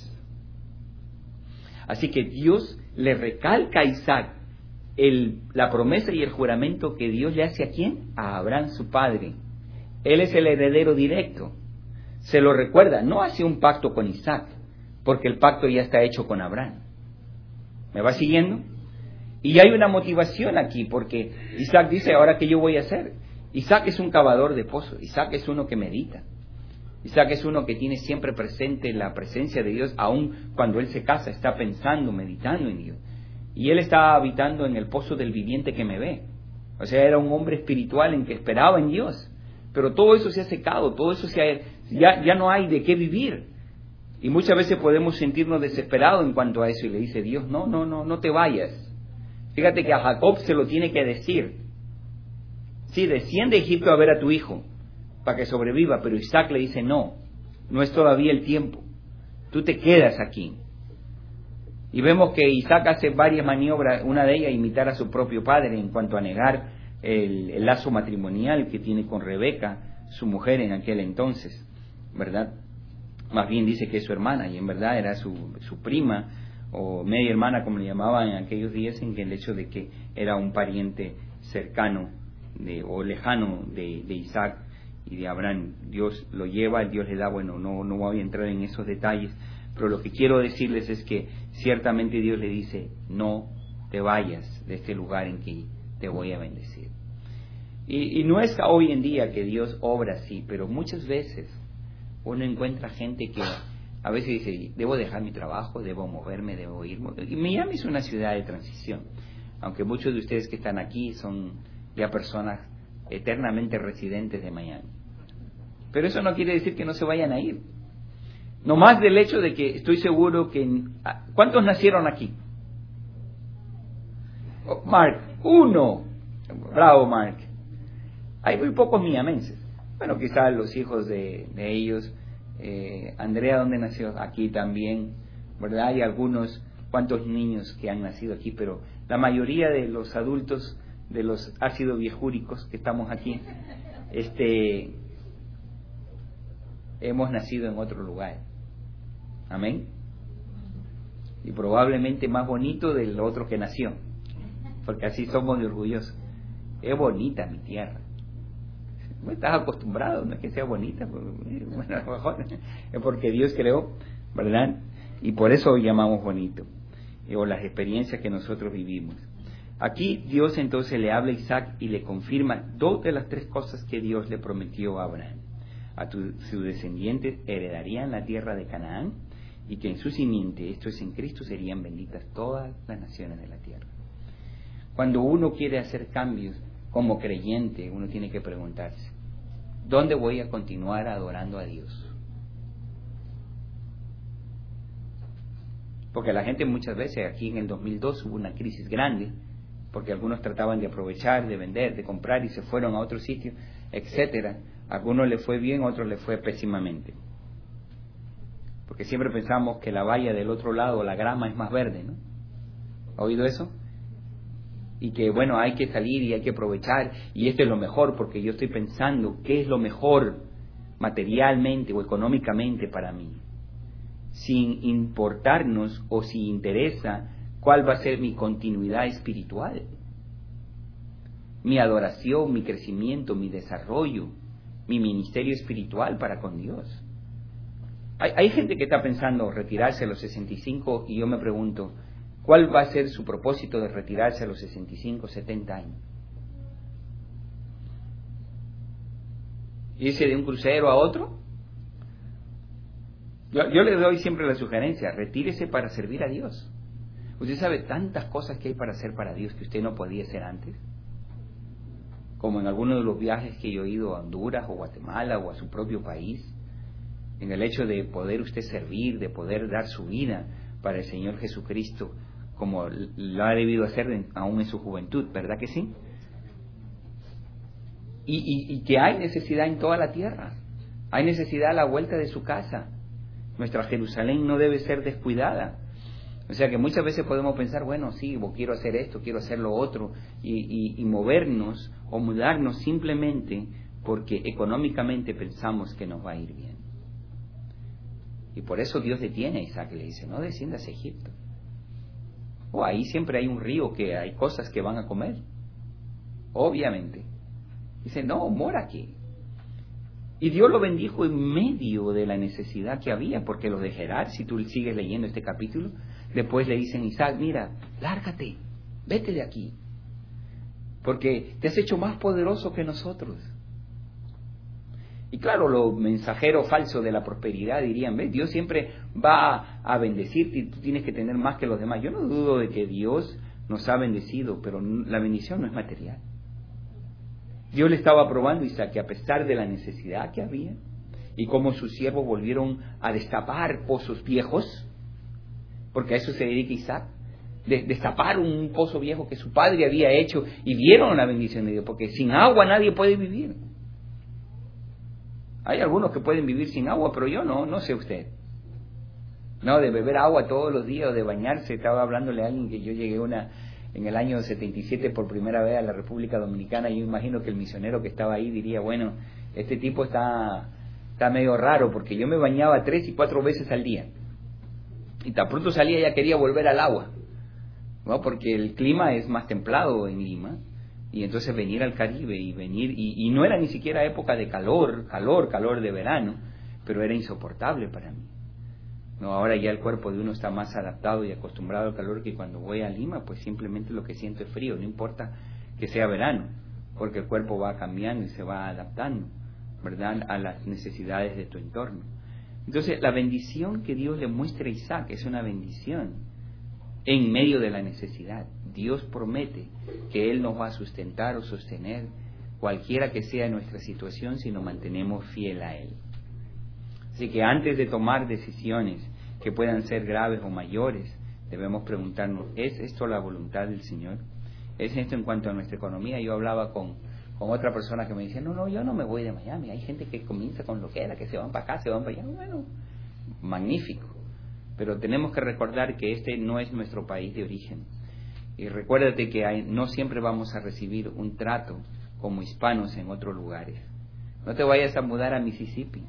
Así que Dios le recalca a Isaac la promesa y el juramento que Dios le hace ¿a quién? A Abraham su padre. Él es el heredero directo. Se lo recuerda, no hace un pacto con Isaac, porque el pacto ya está hecho con Abraham. ¿Me va siguiendo? Y hay una motivación aquí, porque Isaac dice, ¿ahora qué yo voy a hacer? Isaac es un cavador de pozos, Isaac es uno que medita. Isaac es uno que tiene siempre presente la presencia de Dios, aun cuando él se casa, está pensando, meditando en Dios. Y él está habitando en el pozo del viviente que me ve. O sea, era un hombre espiritual en que esperaba en Dios. Pero todo eso se ha secado, todo eso ya no hay de qué vivir. Y muchas veces podemos sentirnos desesperados en cuanto a eso. Y le dice Dios, no te vayas. Fíjate que a Jacob se lo tiene que decir. Sí, desciende a Egipto a ver a tu hijo, para que sobreviva. Pero Isaac le dice, no es todavía el tiempo. Tú te quedas aquí. Y vemos que Isaac hace varias maniobras, una de ellas imitar a su propio padre en cuanto a negar el lazo matrimonial que tiene con Rebeca, su mujer en aquel entonces, ¿verdad? Más bien dice que es su hermana, y en verdad era su prima, o media hermana, como le llamaban en aquellos días, en que el hecho de que era un pariente cercano o lejano de Isaac y de Abraham. Dios lo lleva, Dios le da, bueno, no voy a entrar en esos detalles, pero lo que quiero decirles es que ciertamente Dios le dice, no te vayas de este lugar en que te voy a bendecir. Y no es hoy en día que Dios obra así, pero muchas veces uno encuentra gente que a veces dice, debo dejar mi trabajo, debo moverme, debo ir. Y Miami es una ciudad de transición, aunque muchos de ustedes que están aquí son ya personas eternamente residentes de Miami. Pero eso no quiere decir que no se vayan a ir. No más del hecho de que estoy seguro que... ¿Cuántos nacieron aquí? Oh, Mark, 1. Bravo, Mark. Hay muy pocos miamenses. Bueno, quizás los hijos de ellos. Andrea, ¿dónde nació? Aquí también, ¿verdad? Hay algunos cuantos niños que han nacido aquí, pero la mayoría de los adultos, de los ácido viejúricos que estamos aquí, hemos nacido en otro lugar. Amén. Y probablemente más bonito del otro que nació, porque así somos de orgullosos. Es bonita mi tierra. No estás acostumbrado, no es que sea bonita, bueno, a lo mejor es porque Dios creó, ¿verdad? Y por eso llamamos bonito, o las experiencias que nosotros vivimos. Aquí Dios entonces le habla a Isaac y le confirma 2 de las 3 cosas que Dios le prometió a Abraham. A sus descendientes heredarían la tierra de Canaán, y que en su simiente, esto es en Cristo, serían benditas todas las naciones de la tierra. Cuando uno quiere hacer cambios como creyente, uno tiene que preguntarse, ¿dónde voy a continuar adorando a Dios? Porque la gente muchas veces, aquí en el 2002 hubo una crisis grande, porque algunos trataban de aprovechar, de vender, de comprar y se fueron a otro sitio, etcétera. A algunos les fue bien, a otros les fue pésimamente. Porque siempre pensamos que la valla del otro lado, la grama es más verde, ¿no? ¿Ha oído eso? Y que bueno, hay que salir y hay que aprovechar, y esto es lo mejor, porque yo estoy pensando qué es lo mejor materialmente o económicamente para mí, sin importarnos o si interesa cuál va a ser mi continuidad espiritual, mi adoración, mi crecimiento, mi desarrollo, mi ministerio espiritual para con Dios. Hay gente que está pensando retirarse a los 65 y yo me pregunto, ¿cuál va a ser su propósito de retirarse a los 65, 70 años? ¿Irse de un crucero a otro? Yo le doy siempre la sugerencia, retírese para servir a Dios. Usted sabe tantas cosas que hay para hacer para Dios que usted no podía hacer antes. Como en algunos de los viajes que yo he ido a Honduras o Guatemala o a su propio país, en el hecho de poder usted servir, de poder dar su vida para el Señor Jesucristo, como lo ha debido hacer aún en su juventud, ¿verdad que sí? Y que hay necesidad en toda la tierra, hay necesidad a la vuelta de su casa. Nuestra Jerusalén no debe ser descuidada. O sea que muchas veces podemos pensar, bueno, sí, quiero hacer esto, quiero hacer lo otro, y movernos o mudarnos simplemente porque económicamente pensamos que nos va a ir bien. Y por eso Dios detiene a Isaac y le dice, no desciendas a Egipto. Ahí siempre hay un río que hay cosas que van a comer. Obviamente. Dice, no, mora aquí. Y Dios lo bendijo en medio de la necesidad que había, porque los de Gerar, si tú sigues leyendo este capítulo, después le dicen a Isaac, mira, lárgate, vete de aquí, porque te has hecho más poderoso que nosotros. Y claro, los mensajeros falsos de la prosperidad dirían, ¿ves? Dios siempre va a bendecirte y tú tienes que tener más que los demás. Yo no dudo de que Dios nos ha bendecido, pero la bendición no es material. Dios le estaba probando a Isaac que a pesar de la necesidad que había y como sus siervos volvieron a destapar pozos viejos, porque a eso se dedica Isaac, destapar un pozo viejo que su padre había hecho, y vieron la bendición de Dios, porque sin agua nadie puede vivir. Hay algunos que pueden vivir sin agua, pero yo no sé usted. No, de beber agua todos los días o de bañarse. Estaba hablándole a alguien que yo llegué a en el año 77 por primera vez a la República Dominicana, yo imagino que el misionero que estaba ahí diría, bueno, este tipo está medio raro, porque yo me bañaba 3 y 4 veces al día. Y tan pronto salía ya quería volver al agua, ¿no? Porque el clima es más templado en Lima, y entonces venir al Caribe y no era ni siquiera época de calor de verano, pero era insoportable para mí. No, ahora ya el cuerpo de uno está más adaptado y acostumbrado al calor, que cuando voy a Lima, pues simplemente lo que siento es frío, no importa que sea verano, porque el cuerpo va cambiando y se va adaptando, ¿verdad?, a las necesidades de tu entorno. Entonces, la bendición que Dios le muestra a Isaac es una bendición en medio de la necesidad. Dios promete que Él nos va a sustentar o sostener cualquiera que sea nuestra situación si nos mantenemos fiel a Él. Así que antes de tomar decisiones que puedan ser graves o mayores, debemos preguntarnos, ¿es esto la voluntad del Señor? ¿Es esto en cuanto a nuestra economía? Yo hablaba con otra persona que me decía, no, yo no me voy de Miami. Hay gente que comienza con lo que era, que se van para acá, se van para allá. Bueno, magnífico. Pero tenemos que recordar que este no es nuestro país de origen. Y recuérdate que no siempre vamos a recibir un trato como hispanos en otros lugares. No te vayas a mudar a Mississippi,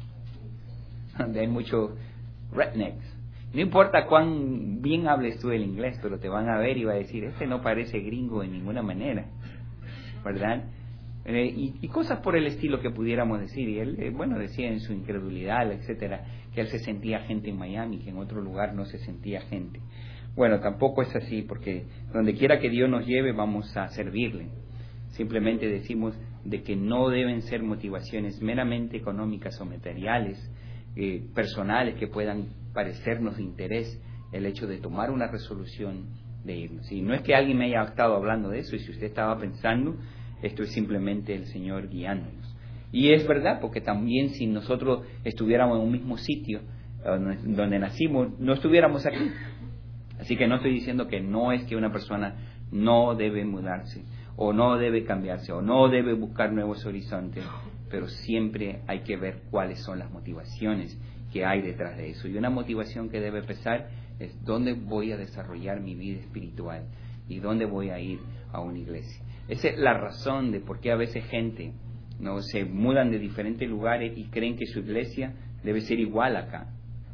donde hay muchos rednecks. No importa cuán bien hables tú el inglés, pero te van a ver y va a decir, este no parece gringo de ninguna manera, ¿verdad? Y cosas por el estilo que pudiéramos decir. Y él, decía en su incredulidad, etcétera, que él se sentía gente en Miami, que en otro lugar no se sentía gente. Bueno, tampoco es así, porque donde quiera que Dios nos lleve vamos a servirle. Simplemente decimos de que no deben ser motivaciones meramente económicas o materiales, personales, que puedan parecernos de interés el hecho de tomar una resolución de irnos. Y no es que alguien me haya estado hablando de eso, y si usted estaba pensando, esto es simplemente el Señor guiándonos. Y es verdad, porque también si nosotros estuviéramos en un mismo sitio donde nacimos, no estuviéramos aquí. Así que no estoy diciendo que no es que una persona no debe mudarse, o no debe cambiarse, o no debe buscar nuevos horizontes, pero siempre hay que ver cuáles son las motivaciones que hay detrás de eso. Y una motivación que debe pesar es dónde voy a desarrollar mi vida espiritual y dónde voy a ir a una iglesia. Esa es la razón de por qué a veces gente no se mudan de diferentes lugares y creen que su iglesia debe ser igual acá.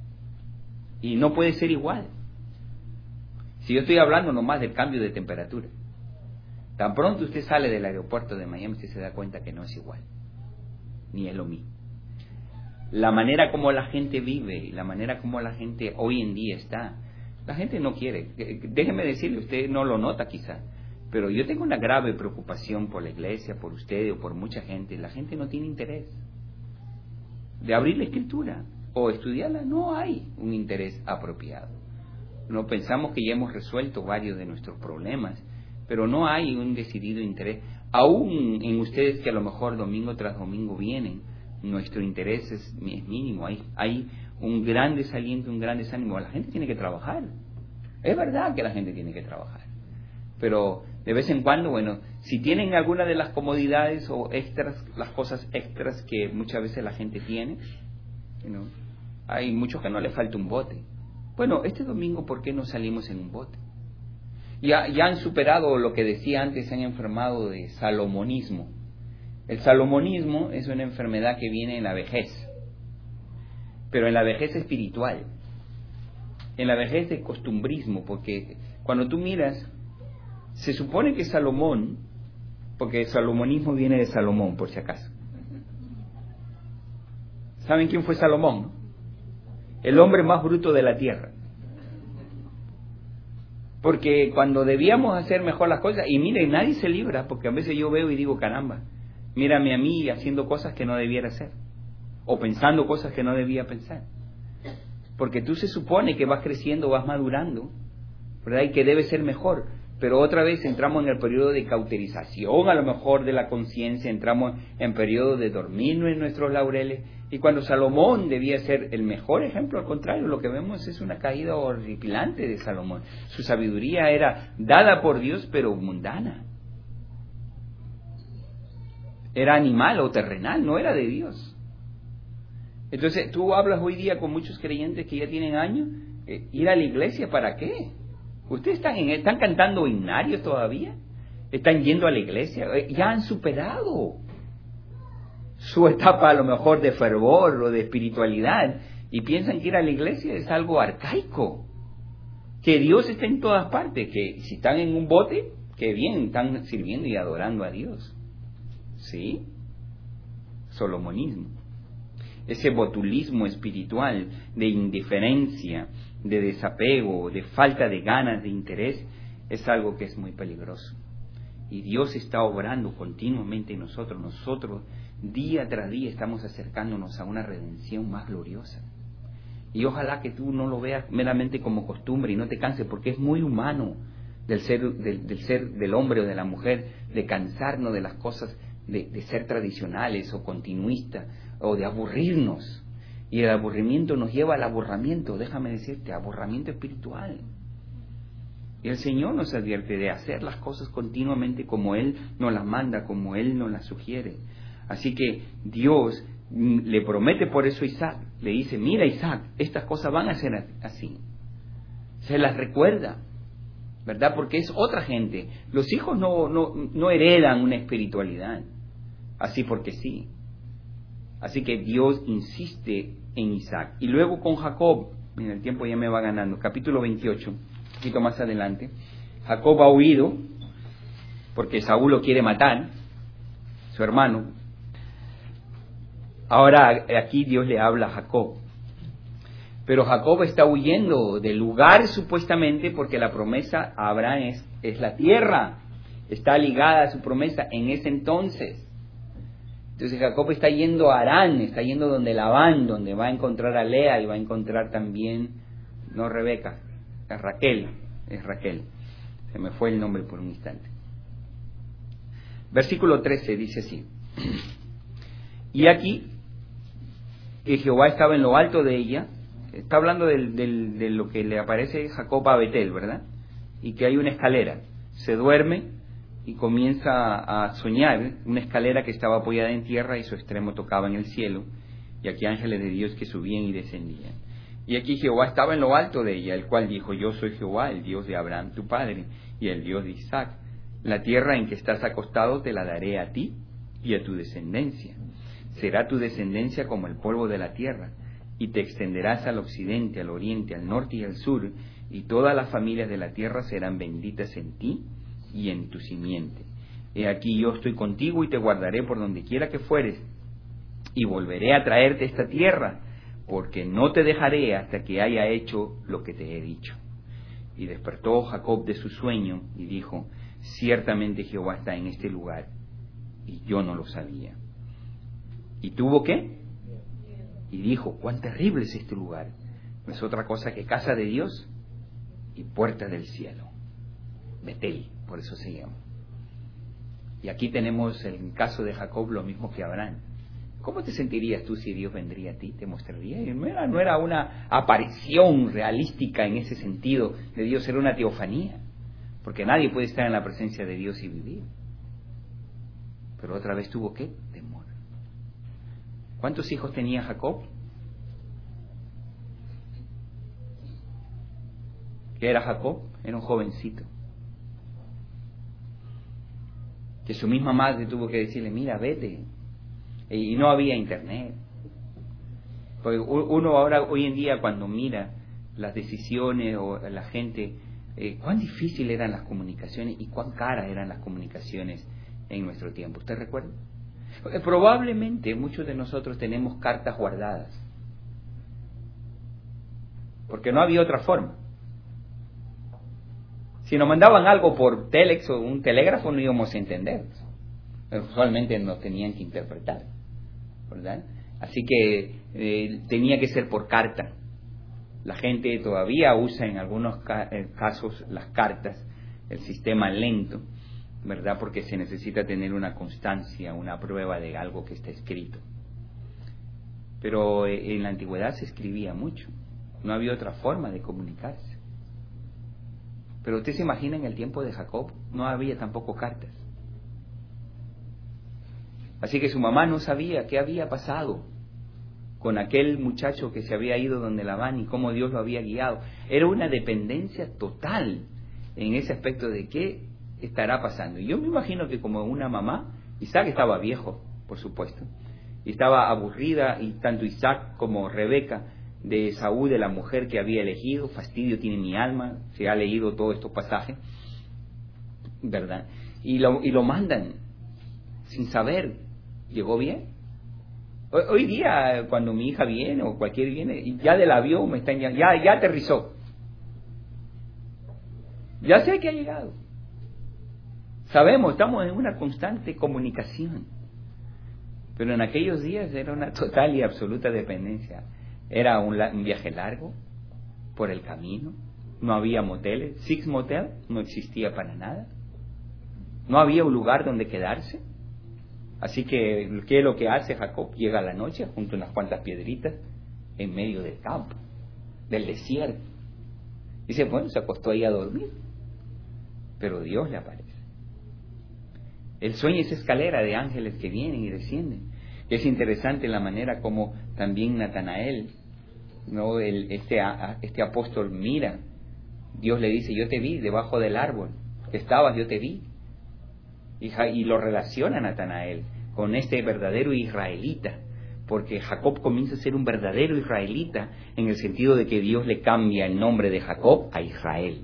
Y no puede ser igual. Si yo estoy hablando nomás del cambio de temperatura, tan pronto usted sale del aeropuerto de Miami, usted se da cuenta que no es igual, ni es lo mismo. La manera como la gente vive y la manera como la gente hoy en día está, la gente no quiere. Déjeme decirle, usted no lo nota quizá, pero yo tengo una grave preocupación por la iglesia, por usted o por mucha gente. La gente no tiene interés de abrir la escritura o estudiarla. No hay un interés apropiado. No pensamos que ya hemos resuelto varios de nuestros problemas, pero no hay un decidido interés. Aún en ustedes que a lo mejor domingo tras domingo vienen, nuestro interés es mínimo. Hay un gran desaliento, un gran desánimo. La gente tiene que trabajar. Es verdad que la gente tiene que trabajar. Pero de vez en cuando, si tienen alguna de las comodidades o extras, las cosas extras que muchas veces la gente tiene, hay muchos que no les falta un bote. Bueno, este domingo, ¿por qué no salimos en un bote? Ya han superado lo que decía antes, se han enfermado de salomonismo. El salomonismo es una enfermedad que viene en la vejez, pero en la vejez espiritual, en la vejez de costumbrismo, porque cuando tú miras, se supone que Salomón, porque el salomonismo viene de Salomón, por si acaso. ¿Saben quién fue Salomón? El hombre más bruto de la tierra. Porque cuando debíamos hacer mejor las cosas, y miren, nadie se libra, porque a veces yo veo y digo, caramba, mírame a mí haciendo cosas que no debiera hacer, o pensando cosas que no debía pensar. Porque tú se supone que vas creciendo, vas madurando, ¿verdad? Y que debe ser mejor. Pero otra vez entramos en el periodo de cauterización, a lo mejor de la conciencia, entramos en periodo de dormirnos en nuestros laureles. Y cuando Salomón debía ser el mejor ejemplo, al contrario, lo que vemos es una caída horripilante de Salomón. Su sabiduría era dada por Dios, pero mundana. Era animal o terrenal, no era de Dios. Entonces, tú hablas hoy día con muchos creyentes que ya tienen años, ir a la iglesia, ¿para qué? ¿Ustedes están cantando himnarios todavía? ¿Están yendo a la iglesia? Ya han superado su etapa a lo mejor de fervor o de espiritualidad y piensan que ir a la iglesia es algo arcaico, que Dios está en todas partes, que si están en un bote, que bien, están sirviendo y adorando a Dios. ¿Sí? Solomonismo. Ese botulismo espiritual de indiferencia, de desapego, de falta de ganas, de interés, es algo que es muy peligroso. Y Dios está obrando continuamente en nosotros. Nosotros, día tras día, estamos acercándonos a una redención más gloriosa. Y ojalá que tú no lo veas meramente como costumbre y no te canses, porque es muy humano del ser del hombre o de la mujer, de cansarnos de las cosas, de ser tradicionales o continuistas, o de aburrirnos. Y el aburrimiento nos lleva al aburrimiento, déjame decirte, aburrimiento espiritual. Y el Señor nos advierte de hacer las cosas continuamente como Él nos las manda, como Él nos las sugiere. Así que Dios le promete por eso a Isaac, le dice, mira Isaac, estas cosas van a ser así. Se las recuerda, ¿verdad? Porque es otra gente. Los hijos no heredan una espiritualidad, así porque sí. Así que Dios insiste en Isaac. Y luego con Jacob, mira, el tiempo ya me va ganando, capítulo 28, un poquito más adelante, Jacob ha huido porque Saúl lo quiere matar, su hermano. Ahora aquí Dios le habla a Jacob. Pero Jacob está huyendo del lugar supuestamente porque la promesa a Abraham es la tierra. Está ligada a su promesa en ese entonces. Entonces Jacob está yendo a Harán, está yendo donde Labán, donde va a encontrar a Lea y va a encontrar también, no Rebeca, es Raquel. Se me fue el nombre por un instante. Versículo 13 dice así. Y aquí, que Jehová estaba en lo alto de ella, está hablando de lo que le aparece Jacob a Betel, ¿verdad? Y que hay una escalera, se duerme y comienza a soñar una escalera que estaba apoyada en tierra y su extremo tocaba en el cielo, y aquí ángeles de Dios que subían y descendían. Y aquí Jehová estaba en lo alto de ella, el cual dijo, yo soy Jehová, el Dios de Abraham tu padre, y el Dios de Isaac. La tierra en que estás acostado te la daré a ti y a tu descendencia. Será tu descendencia como el polvo de la tierra, y te extenderás al occidente, al oriente, al norte y al sur, y todas las familias de la tierra serán benditas en ti y en tu simiente. He aquí yo estoy contigo y te guardaré por donde quiera que fueres, y volveré a traerte esta tierra, porque no te dejaré hasta que haya hecho lo que te he dicho. Y despertó Jacob de su sueño y dijo, ciertamente Jehová está en este lugar, y yo no lo sabía. ¿Y tuvo qué? Y dijo, cuán terrible es este lugar. No es otra cosa que casa de Dios y puerta del cielo. Betel, por eso se llama. Y aquí tenemos el caso de Jacob lo mismo que Abraham. ¿Cómo te sentirías tú si Dios vendría a ti, te mostraría? Y no era una aparición realística en ese sentido de Dios, era una teofanía, porque nadie puede estar en la presencia de Dios y vivir. Pero otra vez tuvo ¿qué? Temor. ¿Cuántos hijos tenía Jacob? ¿Qué era Jacob? Era un jovencito. Que su misma madre tuvo que decirle, mira, vete. Y no había internet. Porque uno ahora, hoy en día, cuando mira las decisiones o la gente, cuán difícil eran las comunicaciones y cuán caras eran las comunicaciones en nuestro tiempo. ¿Usted recuerda? Probablemente muchos de nosotros tenemos cartas guardadas. Porque no había otra forma. Si nos mandaban algo por telex o un telégrafo no íbamos a entender. Usualmente nos tenían que interpretar, ¿verdad? Así que tenía que ser por carta. La gente todavía usa en algunos casos las cartas, el sistema lento, ¿verdad? Porque se necesita tener una constancia, una prueba de algo que está escrito. Pero en la antigüedad se escribía mucho. No había otra forma de comunicarse. Pero usted se imagina en el tiempo de Jacob, no había tampoco cartas. Así que su mamá no sabía qué había pasado con aquel muchacho que se había ido donde Labán y cómo Dios lo había guiado. Era una dependencia total en ese aspecto de qué estará pasando. Y yo me imagino que como una mamá, Isaac estaba viejo, por supuesto, y estaba aburrida, y tanto Isaac como Rebeca, de Esaú, de la mujer que había elegido. Fastidio tiene mi alma, se ha leído todos estos pasajes, ¿verdad? Y lo mandan sin saber. ¿Llegó bien? Hoy día, cuando mi hija viene o cualquiera viene, y ya del avión me están ya aterrizó. Ya sé que ha llegado. Sabemos, estamos en una constante comunicación. Pero en aquellos días era una total y absoluta dependencia. Era un viaje largo por el camino. No había moteles. Six Motel no existía para nada. No había un lugar donde quedarse. Así que, ¿qué es lo que hace Jacob? Llega a la noche, junto a unas cuantas piedritas, en medio del campo, del desierto. Dice, bueno, se acostó ahí a dormir. Pero Dios le aparece. Él sueña esa escalera de ángeles que vienen y descienden. Es interesante la manera como también Natanael, ¿no? Este apóstol mira. Dios le dice, yo te vi debajo del árbol que estabas, yo te vi. Y lo relaciona Natanael con este verdadero israelita, porque Jacob comienza a ser un verdadero israelita en el sentido de que Dios le cambia el nombre de Jacob a Israel.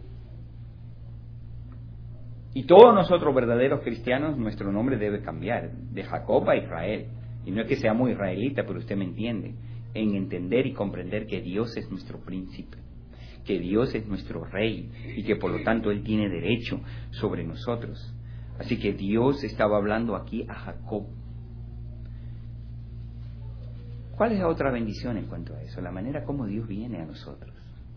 Y todos nosotros verdaderos cristianos, nuestro nombre debe cambiar de Jacob a Israel. Y no es que seamos israelitas, pero usted me entiende, en entender y comprender que Dios es nuestro príncipe, que Dios es nuestro rey y que por lo tanto Él tiene derecho sobre nosotros. Así que Dios estaba hablando aquí a Jacob. ¿Cuál es la otra bendición en cuanto a eso? La manera como Dios viene a nosotros.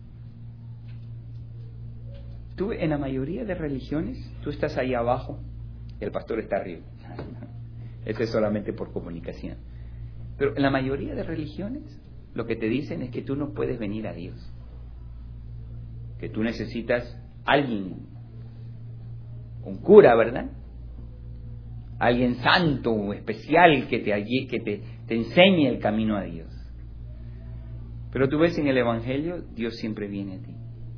Tú, en la mayoría de religiones, tú estás ahí abajo y el pastor está arriba. Eso es solamente por comunicación. Pero en la mayoría de religiones, lo que te dicen es que tú no puedes venir a Dios. Que tú necesitas alguien, un cura, ¿verdad? Alguien santo o especial que te enseñe el camino a Dios. Pero tú ves en el Evangelio, Dios siempre viene a ti.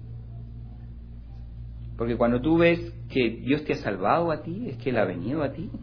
Porque cuando tú ves que Dios te ha salvado a ti, es que Él ha venido a ti.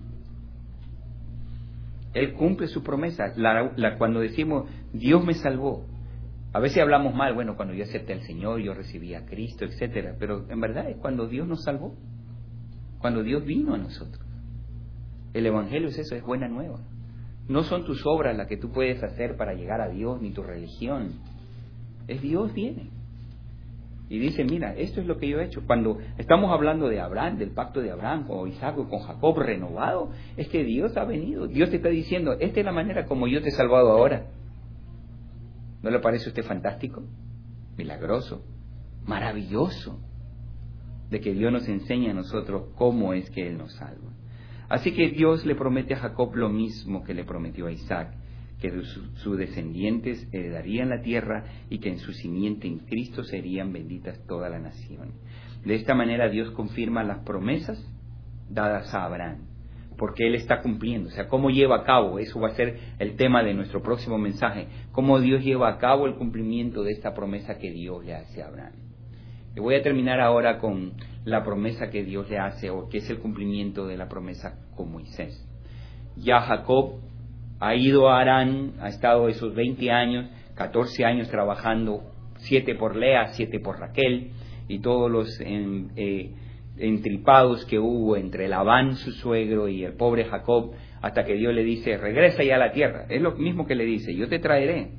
Él cumple su promesa. Cuando decimos, Dios me salvó, a veces hablamos mal, bueno, cuando yo acepté al Señor, yo recibí a Cristo, etcétera. Pero en verdad es cuando Dios nos salvó, cuando Dios vino a nosotros. El Evangelio es eso, es buena nueva. No son tus obras las que tú puedes hacer para llegar a Dios, ni tu religión. Es Dios viene. Y dice, mira, esto es lo que yo he hecho. Cuando estamos hablando de Abraham, del pacto de Abraham, con Isaac o con Jacob renovado, es que Dios ha venido. Dios te está diciendo, esta es la manera como yo te he salvado ahora. ¿No le parece a usted fantástico? Milagroso, maravilloso, de que Dios nos enseñe a nosotros cómo es que Él nos salva. Así que Dios le promete a Jacob lo mismo que le prometió a Isaac, que sus descendientes heredarían la tierra y que en su simiente en Cristo serían benditas todas las naciones. De esta manera Dios confirma las promesas dadas a Abraham, porque Él está cumpliendo. O sea, cómo lleva a cabo, eso va a ser el tema de nuestro próximo mensaje, cómo Dios lleva a cabo el cumplimiento de esta promesa que Dios le hace a Abraham. Y voy a terminar ahora con la promesa que Dios le hace, o que es el cumplimiento de la promesa con Moisés. Ya Jacob ha ido a Harán, ha estado esos 20 años, 14 años trabajando, 7 por Lea, 7 por Raquel, y todos los entripados que hubo entre Labán, su suegro, y el pobre Jacob, hasta que Dios le dice, regresa ya a la tierra. Es lo mismo que le dice, yo te traeré,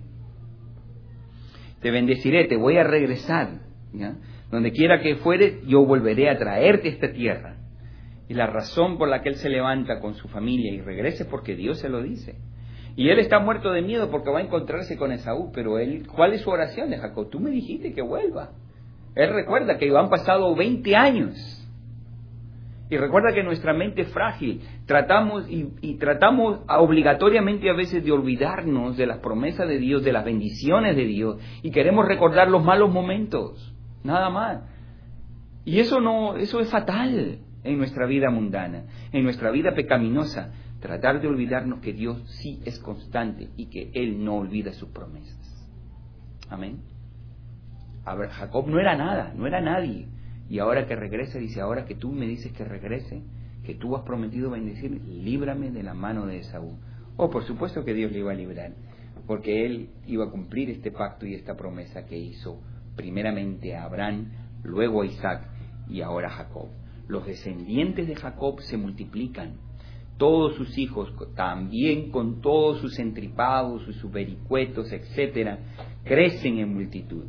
te bendeciré, te voy a regresar, ¿ya? Donde quiera que fueres, yo volveré a traerte a esta tierra. Y la razón por la que él se levanta con su familia y regrese es porque Dios se lo dice. Y él está muerto de miedo porque va a encontrarse con Esaú. Pero él, ¿cuál es su oración de Jacob? Tú me dijiste que vuelva. Él recuerda que han pasado 20 años. Y recuerda que nuestra mente es frágil. Tratamos obligatoriamente a veces de olvidarnos de las promesas de Dios, de las bendiciones de Dios. Y queremos recordar los malos momentos. Nada más. Y eso es fatal en nuestra vida mundana, en nuestra vida pecaminosa. Tratar de olvidarnos que Dios sí es constante y que Él no olvida sus promesas. Amén. Jacob no era nada, no era nadie. Y ahora que regrese, dice, ahora que tú me dices que regrese, que tú has prometido bendecir, líbrame de la mano de Esaú. Oh, por supuesto que Dios le iba a librar, porque él iba a cumplir este pacto y esta promesa que hizo primeramente a Abraham, luego a Isaac y ahora a Jacob. Los descendientes de Jacob se multiplican, todos sus hijos, también con todos sus entripados, sus vericuetos, etcétera, crecen en multitud.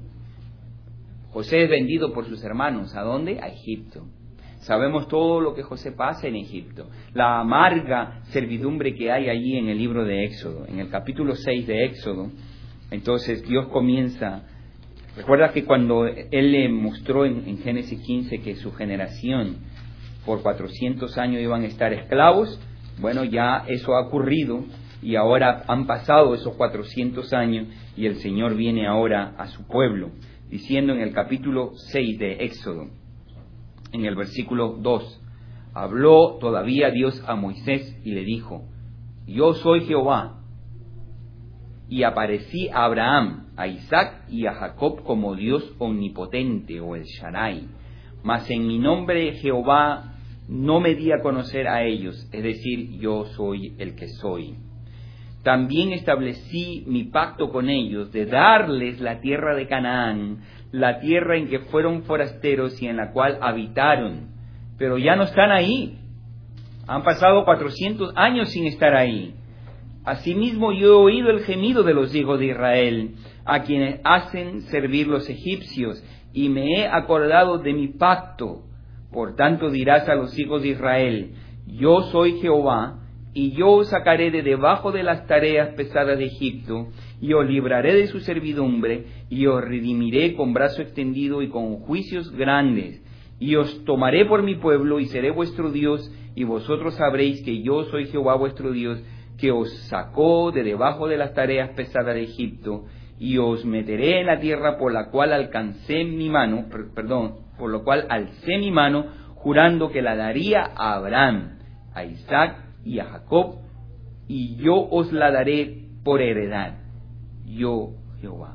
José es vendido por sus hermanos, ¿a dónde? A Egipto. Sabemos todo lo que José pasa en Egipto, la amarga servidumbre que hay allí en el libro de Éxodo, en el capítulo 6 de Éxodo. Entonces Dios comienza, recuerda que cuando Él le mostró en Génesis 15 que su generación por 400 años iban a estar esclavos, bueno, ya eso ha ocurrido y ahora han pasado esos 400 años y el Señor viene ahora a su pueblo, diciendo en el capítulo 6 de Éxodo, en el versículo 2, habló todavía Dios a Moisés y le dijo, yo soy Jehová, y aparecí a Abraham, a Isaac y a Jacob como Dios omnipotente o el Shaddai, mas en mi nombre Jehová no me di a conocer a ellos, es decir, yo soy el que soy. También establecí mi pacto con ellos de darles la tierra de Canaán, la tierra en que fueron forasteros y en la cual habitaron, pero ya no están ahí. Han pasado 400 años sin estar ahí. Asimismo yo he oído el gemido de los hijos de Israel, a quienes hacen servir los egipcios, y me he acordado de mi pacto. Por tanto dirás a los hijos de Israel, yo soy Jehová, y yo os sacaré de debajo de las tareas pesadas de Egipto, y os libraré de su servidumbre, y os redimiré con brazo extendido y con juicios grandes, y os tomaré por mi pueblo, y seré vuestro Dios, y vosotros sabréis que yo soy Jehová vuestro Dios, que os sacó de debajo de las tareas pesadas de Egipto, y os meteré en la tierra por la cual alcé mi mano, jurando que la daría a Abraham, a Isaac y a Jacob, y yo os la daré por heredad, yo Jehová.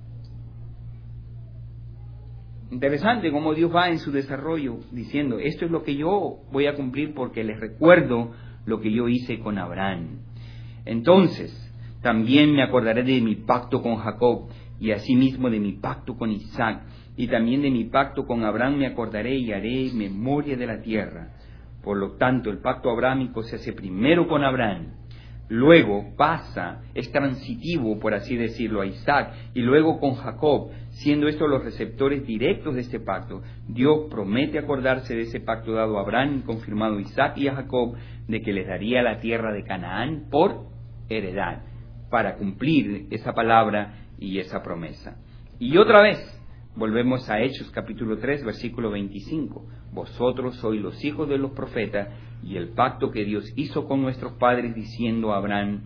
Interesante cómo Dios va en su desarrollo diciendo, esto es lo que yo voy a cumplir porque les recuerdo lo que yo hice con Abraham. Entonces, también me acordaré de mi pacto con Jacob y asimismo de mi pacto con Isaac, y también de mi pacto con Abraham me acordaré y haré memoria de la tierra. Por lo tanto, el pacto abrámico se hace primero con Abraham, luego pasa, es transitivo, por así decirlo, a Isaac, y luego con Jacob, siendo estos los receptores directos de este pacto. Dios promete acordarse de ese pacto dado a Abraham, confirmado a Isaac y a Jacob, de que les daría la tierra de Canaán por heredad, para cumplir esa palabra y esa promesa. Y otra vez, volvemos a Hechos capítulo 3, versículo 25. Vosotros sois los hijos de los profetas, y el pacto que Dios hizo con nuestros padres, diciendo a Abraham,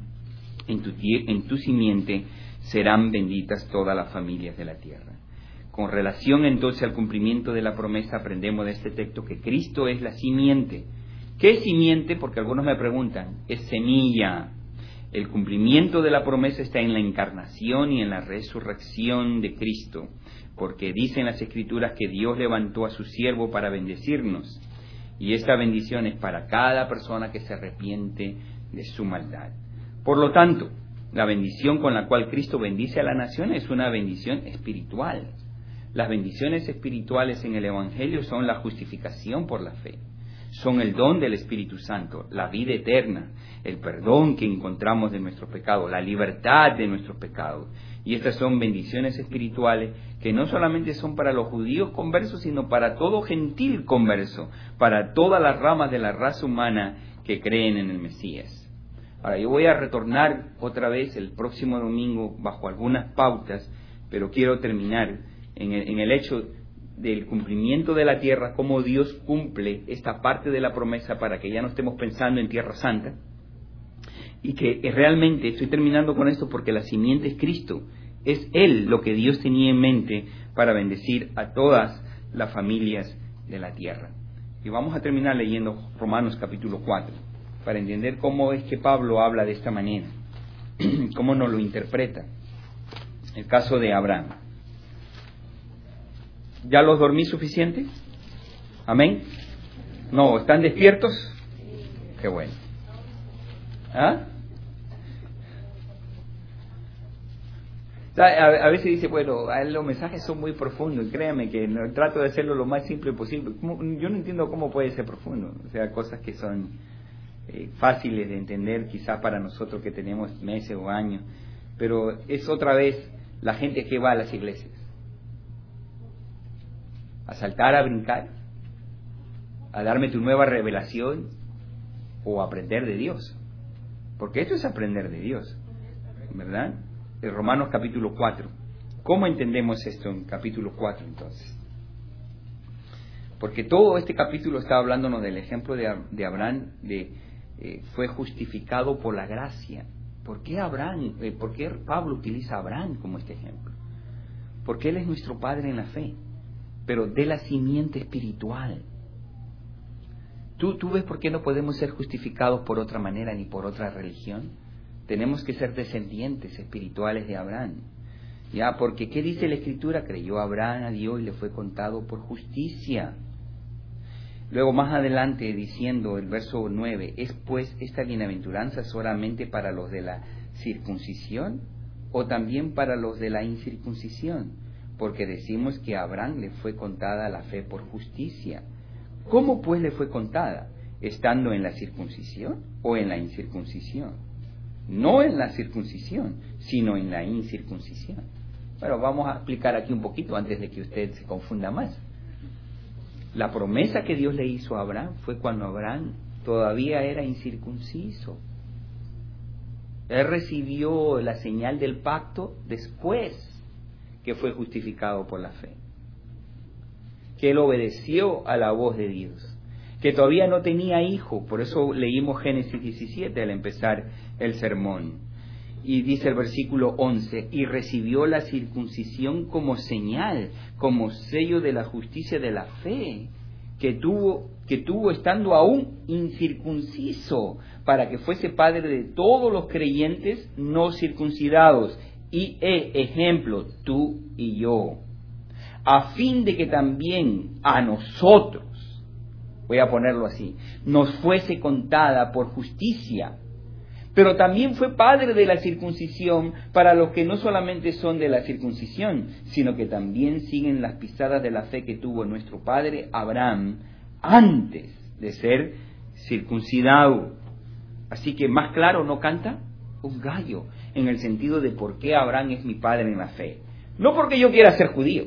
en tu simiente serán benditas todas las familias de la tierra. Con relación entonces al cumplimiento de la promesa, aprendemos de este texto que Cristo es la simiente. ¿Qué es simiente? Porque algunos me preguntan, es semilla. El cumplimiento de la promesa está en la encarnación y en la resurrección de Cristo, porque dicen las Escrituras que Dios levantó a su siervo para bendecirnos, y esta bendición es para cada persona que se arrepiente de su maldad. Por lo tanto, la bendición con la cual Cristo bendice a la nación es una bendición espiritual. Las bendiciones espirituales en el Evangelio son la justificación por la fe, son el don del Espíritu Santo, la vida eterna, el perdón que encontramos de nuestros pecados, la libertad de nuestros pecados. Y estas son bendiciones espirituales que no solamente son para los judíos conversos, sino para todo gentil converso, para todas las ramas de la raza humana que creen en el Mesías. Ahora, yo voy a retornar otra vez el próximo domingo bajo algunas pautas, pero quiero terminar en el hecho del cumplimiento de la tierra, cómo Dios cumple esta parte de la promesa para que ya no estemos pensando en Tierra Santa, y que realmente, estoy terminando con esto porque la simiente es Cristo, es Él lo que Dios tenía en mente para bendecir a todas las familias de la tierra. Y vamos a terminar leyendo Romanos capítulo 4, para entender cómo es que Pablo habla de esta manera, cómo nos lo interpreta. El caso de Abraham. ¿Ya los dormí suficiente? ¿Amén? No, ¿están despiertos? Qué bueno. ¿Ah? A veces dice, bueno, los mensajes son muy profundos, y créanme que trato de hacerlo lo más simple posible. Yo no entiendo cómo puede ser profundo, o sea, cosas que son fáciles de entender quizás para nosotros que tenemos meses o años, pero es otra vez la gente que va a las iglesias. A saltar, a brincar, a darme tu nueva revelación o a aprender de Dios. Porque esto es aprender de Dios, ¿verdad? De Romanos capítulo 4. ¿Cómo entendemos esto en capítulo 4 entonces? Porque todo este capítulo está hablándonos del ejemplo de Abraham, fue justificado por la gracia. ¿Por qué por qué Pablo utiliza a Abraham como este ejemplo? Porque él es nuestro padre en la fe, pero de la simiente espiritual. ¿Tú ves por qué no podemos ser justificados por otra manera ni por otra religión? Tenemos que ser descendientes espirituales de Abraham. ¿Ya? Porque ¿qué dice la Escritura? Creyó Abraham a Dios y le fue contado por justicia. Luego más adelante diciendo el verso 9, ¿es pues esta bienaventuranza solamente para los de la circuncisión o también para los de la incircuncisión? Porque decimos que a Abraham le fue contada la fe por justicia. ¿Cómo pues le fue contada? ¿Estando en la circuncisión o en la incircuncisión? No en la circuncisión, sino en la incircuncisión. Bueno, vamos a explicar aquí un poquito antes de que usted se confunda más. La promesa que Dios le hizo a Abraham fue cuando Abraham todavía era incircunciso. Él recibió la señal del pacto después que fue justificado por la fe. Que él obedeció a la voz de Dios. Que todavía no tenía hijo, por eso leímos Génesis 17 al empezar el sermón. Y dice el versículo 11, y recibió la circuncisión como señal, como sello de la justicia de la fe, que tuvo estando aún incircunciso, para que fuese padre de todos los creyentes no circuncidados. Y ejemplo, tú y yo, a fin de que también a nosotros, voy a ponerlo así, nos fuese contada por justicia. Pero también fue padre de la circuncisión para los que no solamente son de la circuncisión, sino que también siguen las pisadas de la fe que tuvo nuestro padre Abraham antes de ser circuncidado. Así que más claro no canta un gallo en el sentido de por qué Abraham es mi padre en la fe. No porque yo quiera ser judío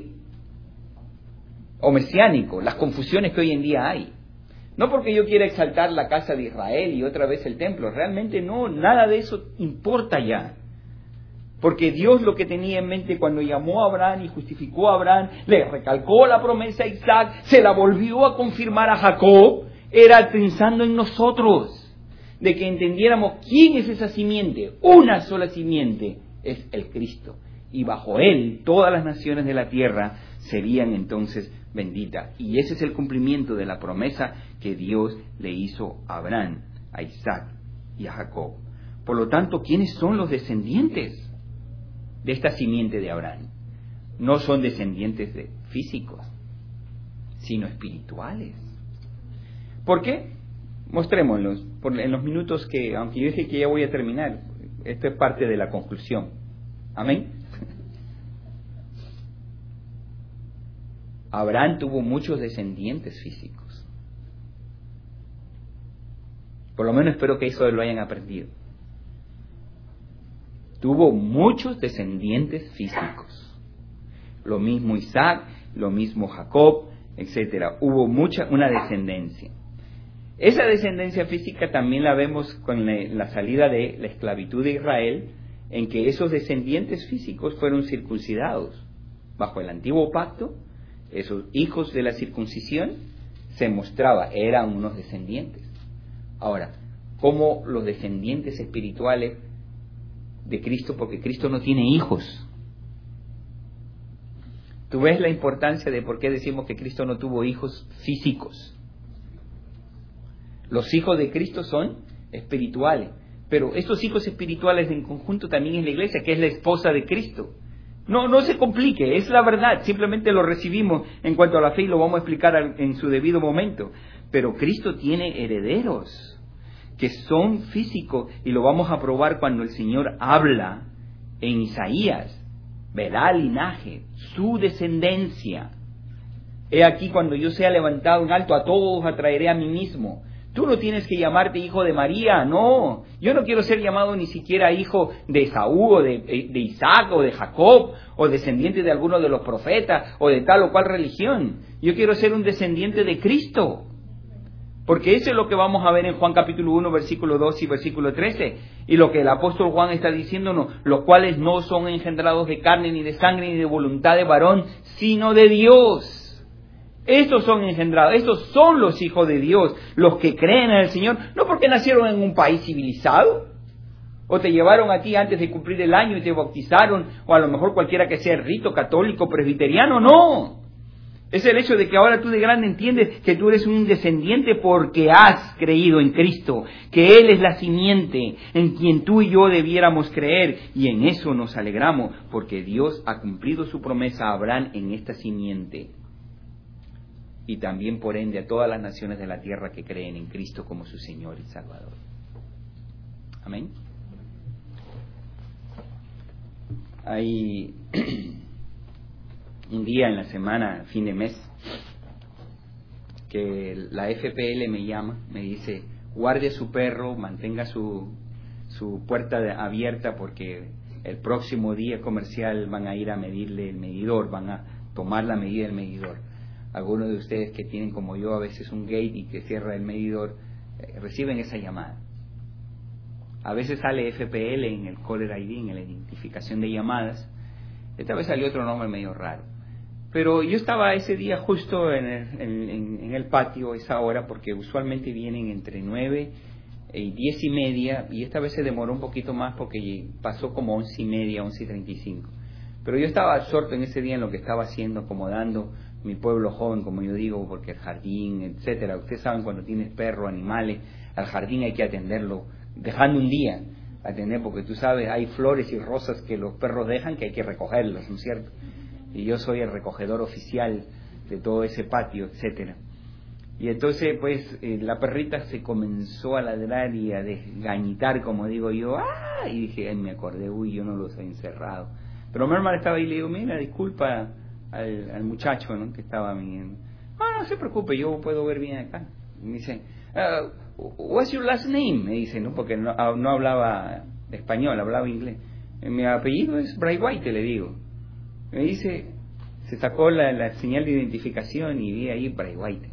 o mesiánico, las confusiones que hoy en día hay. No porque yo quiera exaltar la casa de Israel y otra vez el templo, realmente no, nada de eso importa ya. Porque Dios lo que tenía en mente cuando llamó a Abraham y justificó a Abraham, le recalcó la promesa a Isaac, se la volvió a confirmar a Jacob, era pensando en nosotros, de que entendiéramos quién es esa simiente, una sola simiente, es el Cristo. Y bajo él todas las naciones de la tierra serían entonces benditas. Y ese es el cumplimiento de la promesa que Dios le hizo a Abraham, a Isaac y a Jacob. Por lo tanto, ¿quiénes son los descendientes de esta simiente de Abraham? No son descendientes físicos, sino espirituales. ¿Por qué? Mostrémoslos en los minutos que, aunque yo dije que ya voy a terminar, esto es parte de la conclusión. Amén. Abraham tuvo muchos descendientes físicos. Por lo menos espero que eso lo hayan aprendido. Tuvo muchos descendientes físicos. Lo mismo Isaac, lo mismo Jacob, etcétera. Hubo una descendencia. Esa descendencia física también la vemos con la salida de la esclavitud de Israel, en que esos descendientes físicos fueron circuncidados. Bajo el antiguo pacto, esos hijos de la circuncisión se mostraba, eran unos descendientes. Ahora, ¿cómo los descendientes espirituales de Cristo? Porque Cristo no tiene hijos. ¿Tú ves la importancia de por qué decimos que Cristo no tuvo hijos físicos? Los hijos de Cristo son espirituales, pero estos hijos espirituales en conjunto también es la iglesia, que es la esposa de Cristo. No se complique, es la verdad, simplemente lo recibimos en cuanto a la fe y lo vamos a explicar en su debido momento. Pero Cristo tiene herederos que son físicos y lo vamos a probar cuando el Señor habla en Isaías. Verá linaje, su descendencia. He aquí cuando yo sea levantado en alto, a todos atraeré a mí mismo. Tú no tienes que llamarte hijo de María, no. Yo no quiero ser llamado ni siquiera hijo de Esaú, o de Isaac, o de Jacob, o descendiente de alguno de los profetas, o de tal o cual religión. Yo quiero ser un descendiente de Cristo. Porque eso es lo que vamos a ver en Juan capítulo 1, versículo 2 y versículo 13. Y lo que el apóstol Juan está diciéndonos, los cuales no son engendrados de carne, ni de sangre, ni de voluntad de varón, sino de Dios. Estos son engendrados, estos son los hijos de Dios, los que creen en el Señor, no porque nacieron en un país civilizado, o te llevaron a ti antes de cumplir el año y te bautizaron, o a lo mejor cualquiera que sea rito católico, presbiteriano, no. Es el hecho de que ahora tú de grande entiendes que tú eres un descendiente porque has creído en Cristo, que Él es la simiente en quien tú y yo debiéramos creer, y en eso nos alegramos, porque Dios ha cumplido su promesa a Abraham en esta simiente. Y también por ende a todas las naciones de la tierra que creen en Cristo como su Señor y Salvador. Amén. Hay un día en la semana, fin de mes, que la FPL me llama, me dice, guarde a su perro, mantenga su puerta abierta porque el próximo día comercial van a ir a medirle el medidor, van a tomar la medida del medidor. Algunos de ustedes que tienen como yo a veces un gate y que cierra el medidor, reciben esa llamada. A veces sale FPL en el caller ID, en la identificación de llamadas. Esta vez salió otro nombre medio raro. Pero yo estaba ese día justo en el patio, esa hora, porque usualmente vienen entre 9 y 10 y media, y esta vez se demoró un poquito más porque pasó como 11 y media, 11 y 35. Pero yo estaba absorto en ese día en lo que estaba haciendo, acomodando mi pueblo joven, como yo digo, porque el jardín, etcétera. Ustedes saben, cuando tienes perro, animales, al jardín hay que atenderlo, dejando un día atender, porque tú sabes, hay flores y rosas que los perros dejan que hay que recogerlas, ¿no es cierto? Y yo soy el recogedor oficial de todo ese patio, etcétera. Y entonces, pues, la perrita se comenzó a ladrar y a desgañitar, como digo yo, ¡ah! Y dije, me acordé, yo no los he encerrado. Pero mi hermano estaba ahí y le digo, mira, disculpa al muchacho, ¿no?, que estaba viendo. No se preocupe, yo puedo ver bien acá. Y me dice, what's your last name? Me dice, ¿no?, porque no hablaba español, hablaba inglés. Mi apellido es Bray White, le digo. Me dice, se sacó la señal de identificación y vi ahí Bray White.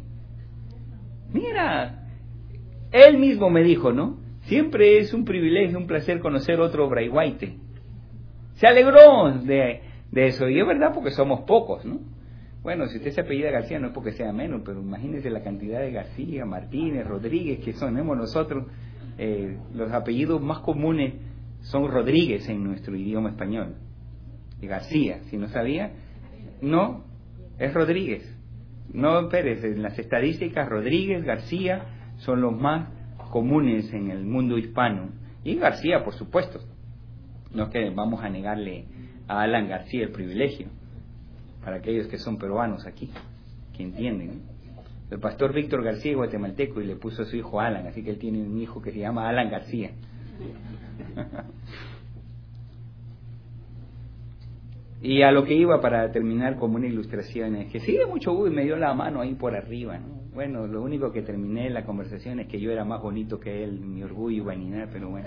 Mira, él mismo me dijo, ¿no? Siempre es un privilegio, un placer conocer otro Bray White. Se alegró de eso, y es verdad porque somos pocos, ¿no? Bueno, si usted se apellida García no es porque sea menos, pero imagínese la cantidad de García, Martínez, Rodríguez que sonemos nosotros. Los apellidos más comunes son Rodríguez en nuestro idioma español. Y García, si no sabía, no, es Rodríguez. No, Pérez, en las estadísticas Rodríguez, García son los más comunes en el mundo hispano. Y García, por supuesto. No es que vamos a negarle a Alan García el privilegio, para aquellos que son peruanos aquí, que entienden, ¿eh? El pastor Víctor García es guatemalteco y le puso a su hijo Alan, así que él tiene un hijo que se llama Alan García. Y a lo que iba para terminar como una ilustración es que sí, de mucho gusto, me dio la mano ahí por arriba, ¿no? Bueno, lo único que terminé la conversación es que yo era más bonito que él, mi orgullo y vanidad, pero bueno.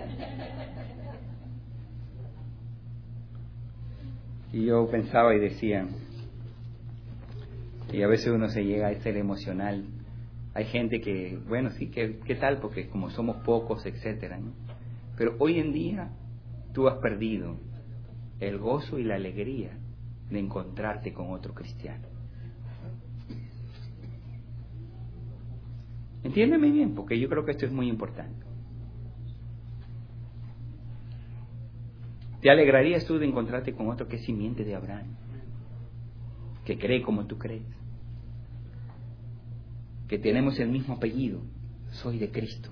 Y yo pensaba y decía, y a veces uno se llega a ser emocional. Hay gente que, bueno, sí, ¿qué tal? Porque como somos pocos, etcétera, ¿no? Pero hoy en día tú has perdido el gozo y la alegría de encontrarte con otro cristiano. Entiéndeme bien, porque yo creo que esto es muy importante. ¿Te alegrarías tú de encontrarte con otro que es simiente de Abraham? Que cree como tú crees. Que tenemos el mismo apellido. Soy de Cristo.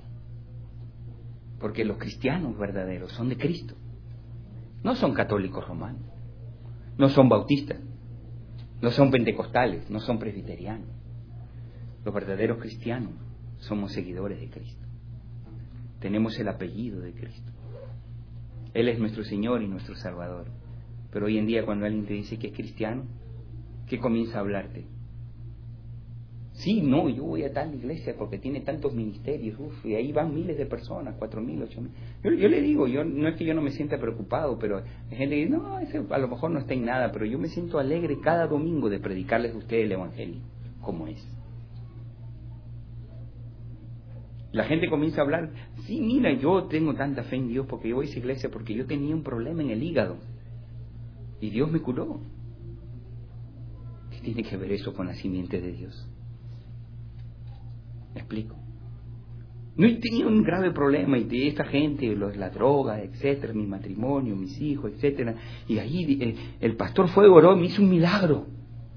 Porque los cristianos verdaderos son de Cristo. No son católicos romanos. no son bautistas, no son pentecostales, no son presbiterianos. Los verdaderos cristianos somos seguidores de Cristo. Tenemos el apellido de Cristo. Él es nuestro Señor y nuestro Salvador. Pero hoy en día cuando alguien te dice que es cristiano, ¿qué comienza a hablarte? Sí, no, yo voy a tal iglesia porque tiene tantos ministerios, y ahí van miles de personas, 4.000, 8.000. Yo le digo, no es que yo no me sienta preocupado, pero hay gente que dice, no, ese a lo mejor no está en nada, pero yo me siento alegre cada domingo de predicarles a ustedes el Evangelio, como es. La gente comienza a hablar, sí, mira, yo tengo tanta fe en Dios porque yo voy a esa iglesia porque yo tenía un problema en el hígado y Dios me curó. ¿Qué tiene que ver eso con la simiente de Dios? ¿Me explico? No, y tenía un grave problema y de esta gente, la droga, etcétera, mi matrimonio, mis hijos, etcétera, y ahí el pastor fue, oró, me hizo un milagro.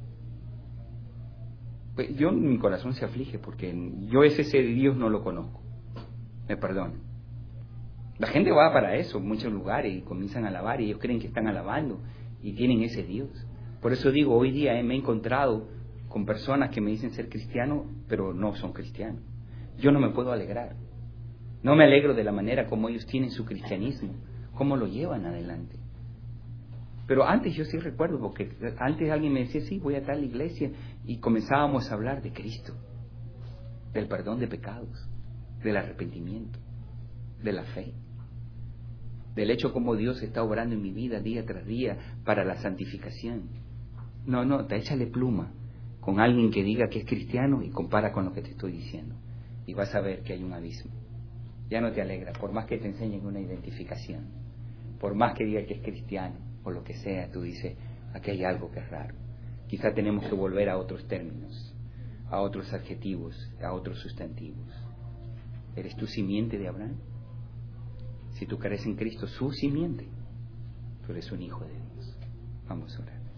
Pues yo, mi corazón se aflige porque yo ese ser de Dios no lo conozco. Me perdonen. La gente va para eso, en muchos lugares, y comienzan a alabar, y ellos creen que están alabando, y tienen ese Dios. Por eso digo, hoy día me he encontrado con personas que me dicen ser cristianos, pero no son cristianos. Yo no me puedo alegrar. No me alegro de la manera como ellos tienen su cristianismo, cómo lo llevan adelante. Pero antes yo sí recuerdo, porque antes alguien me decía, sí, voy a tal iglesia, y comenzábamos a hablar de Cristo, del perdón de pecados, del arrepentimiento, de la fe, del hecho como Dios está obrando en mi vida día tras día para la santificación. No, échale pluma con alguien que diga que es cristiano y compara con lo que te estoy diciendo, y vas a ver que hay un abismo. Ya no te alegra, por más que te enseñen una identificación, por más que diga que es cristiano, o lo que sea, tú dices, aquí hay algo que es raro. Quizá tenemos que volver a otros términos, a otros adjetivos, a otros sustantivos. ¿Eres tú simiente de Abraham? Si tú crees en Cristo, su simiente, tú eres un hijo de Dios. Vamos a orar.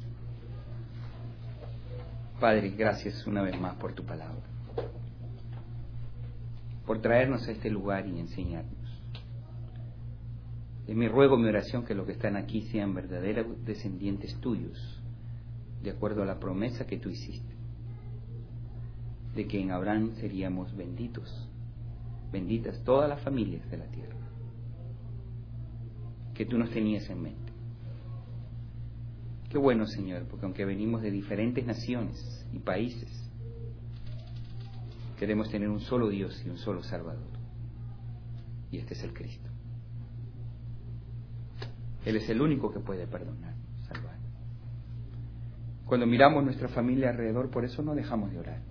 Padre, gracias una vez más por tu palabra, por traernos a este lugar y enseñarnos. Es mi ruego, mi oración, que los que están aquí sean verdaderos descendientes tuyos, de acuerdo a la promesa que tú hiciste, de que en Abraham seríamos benditos, benditas todas las familias de la tierra, que tú nos tenías en mente. Qué bueno, Señor, porque aunque venimos de diferentes naciones y países, queremos tener un solo Dios y un solo Salvador, y este es el Cristo. Él es el único que puede perdonar, salvar. Cuando miramos nuestra familia alrededor, por eso no dejamos de orar,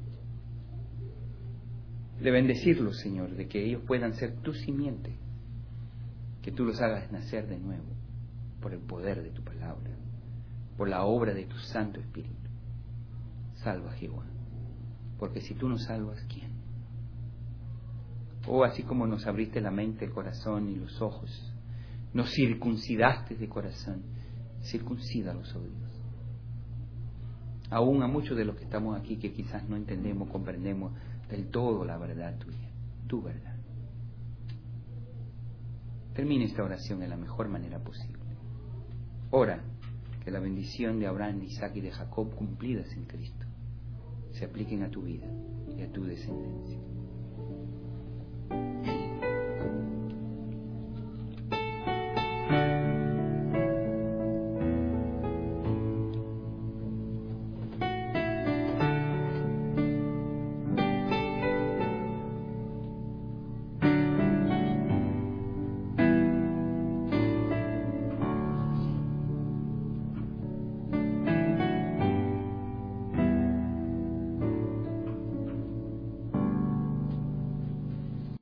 de bendecirlos, Señor, de que ellos puedan ser tu simiente, que tú los hagas nacer de nuevo por el poder de tu palabra, por la obra de tu Santo Espíritu. Salva, Jehová, porque si tú nos salvas, ¿quién? Oh, así como nos abriste la mente, el corazón y los ojos, nos circuncidaste de corazón, circuncídalos, oh Dios. Aún a muchos de los que estamos aquí que quizás no entendemos, comprendemos del todo la verdad tuya, tu verdad. Termina esta oración de la mejor manera posible. Ora que la bendición de Abraham, de Isaac y de Jacob, cumplidas en Cristo, se apliquen a tu vida y a tu descendencia.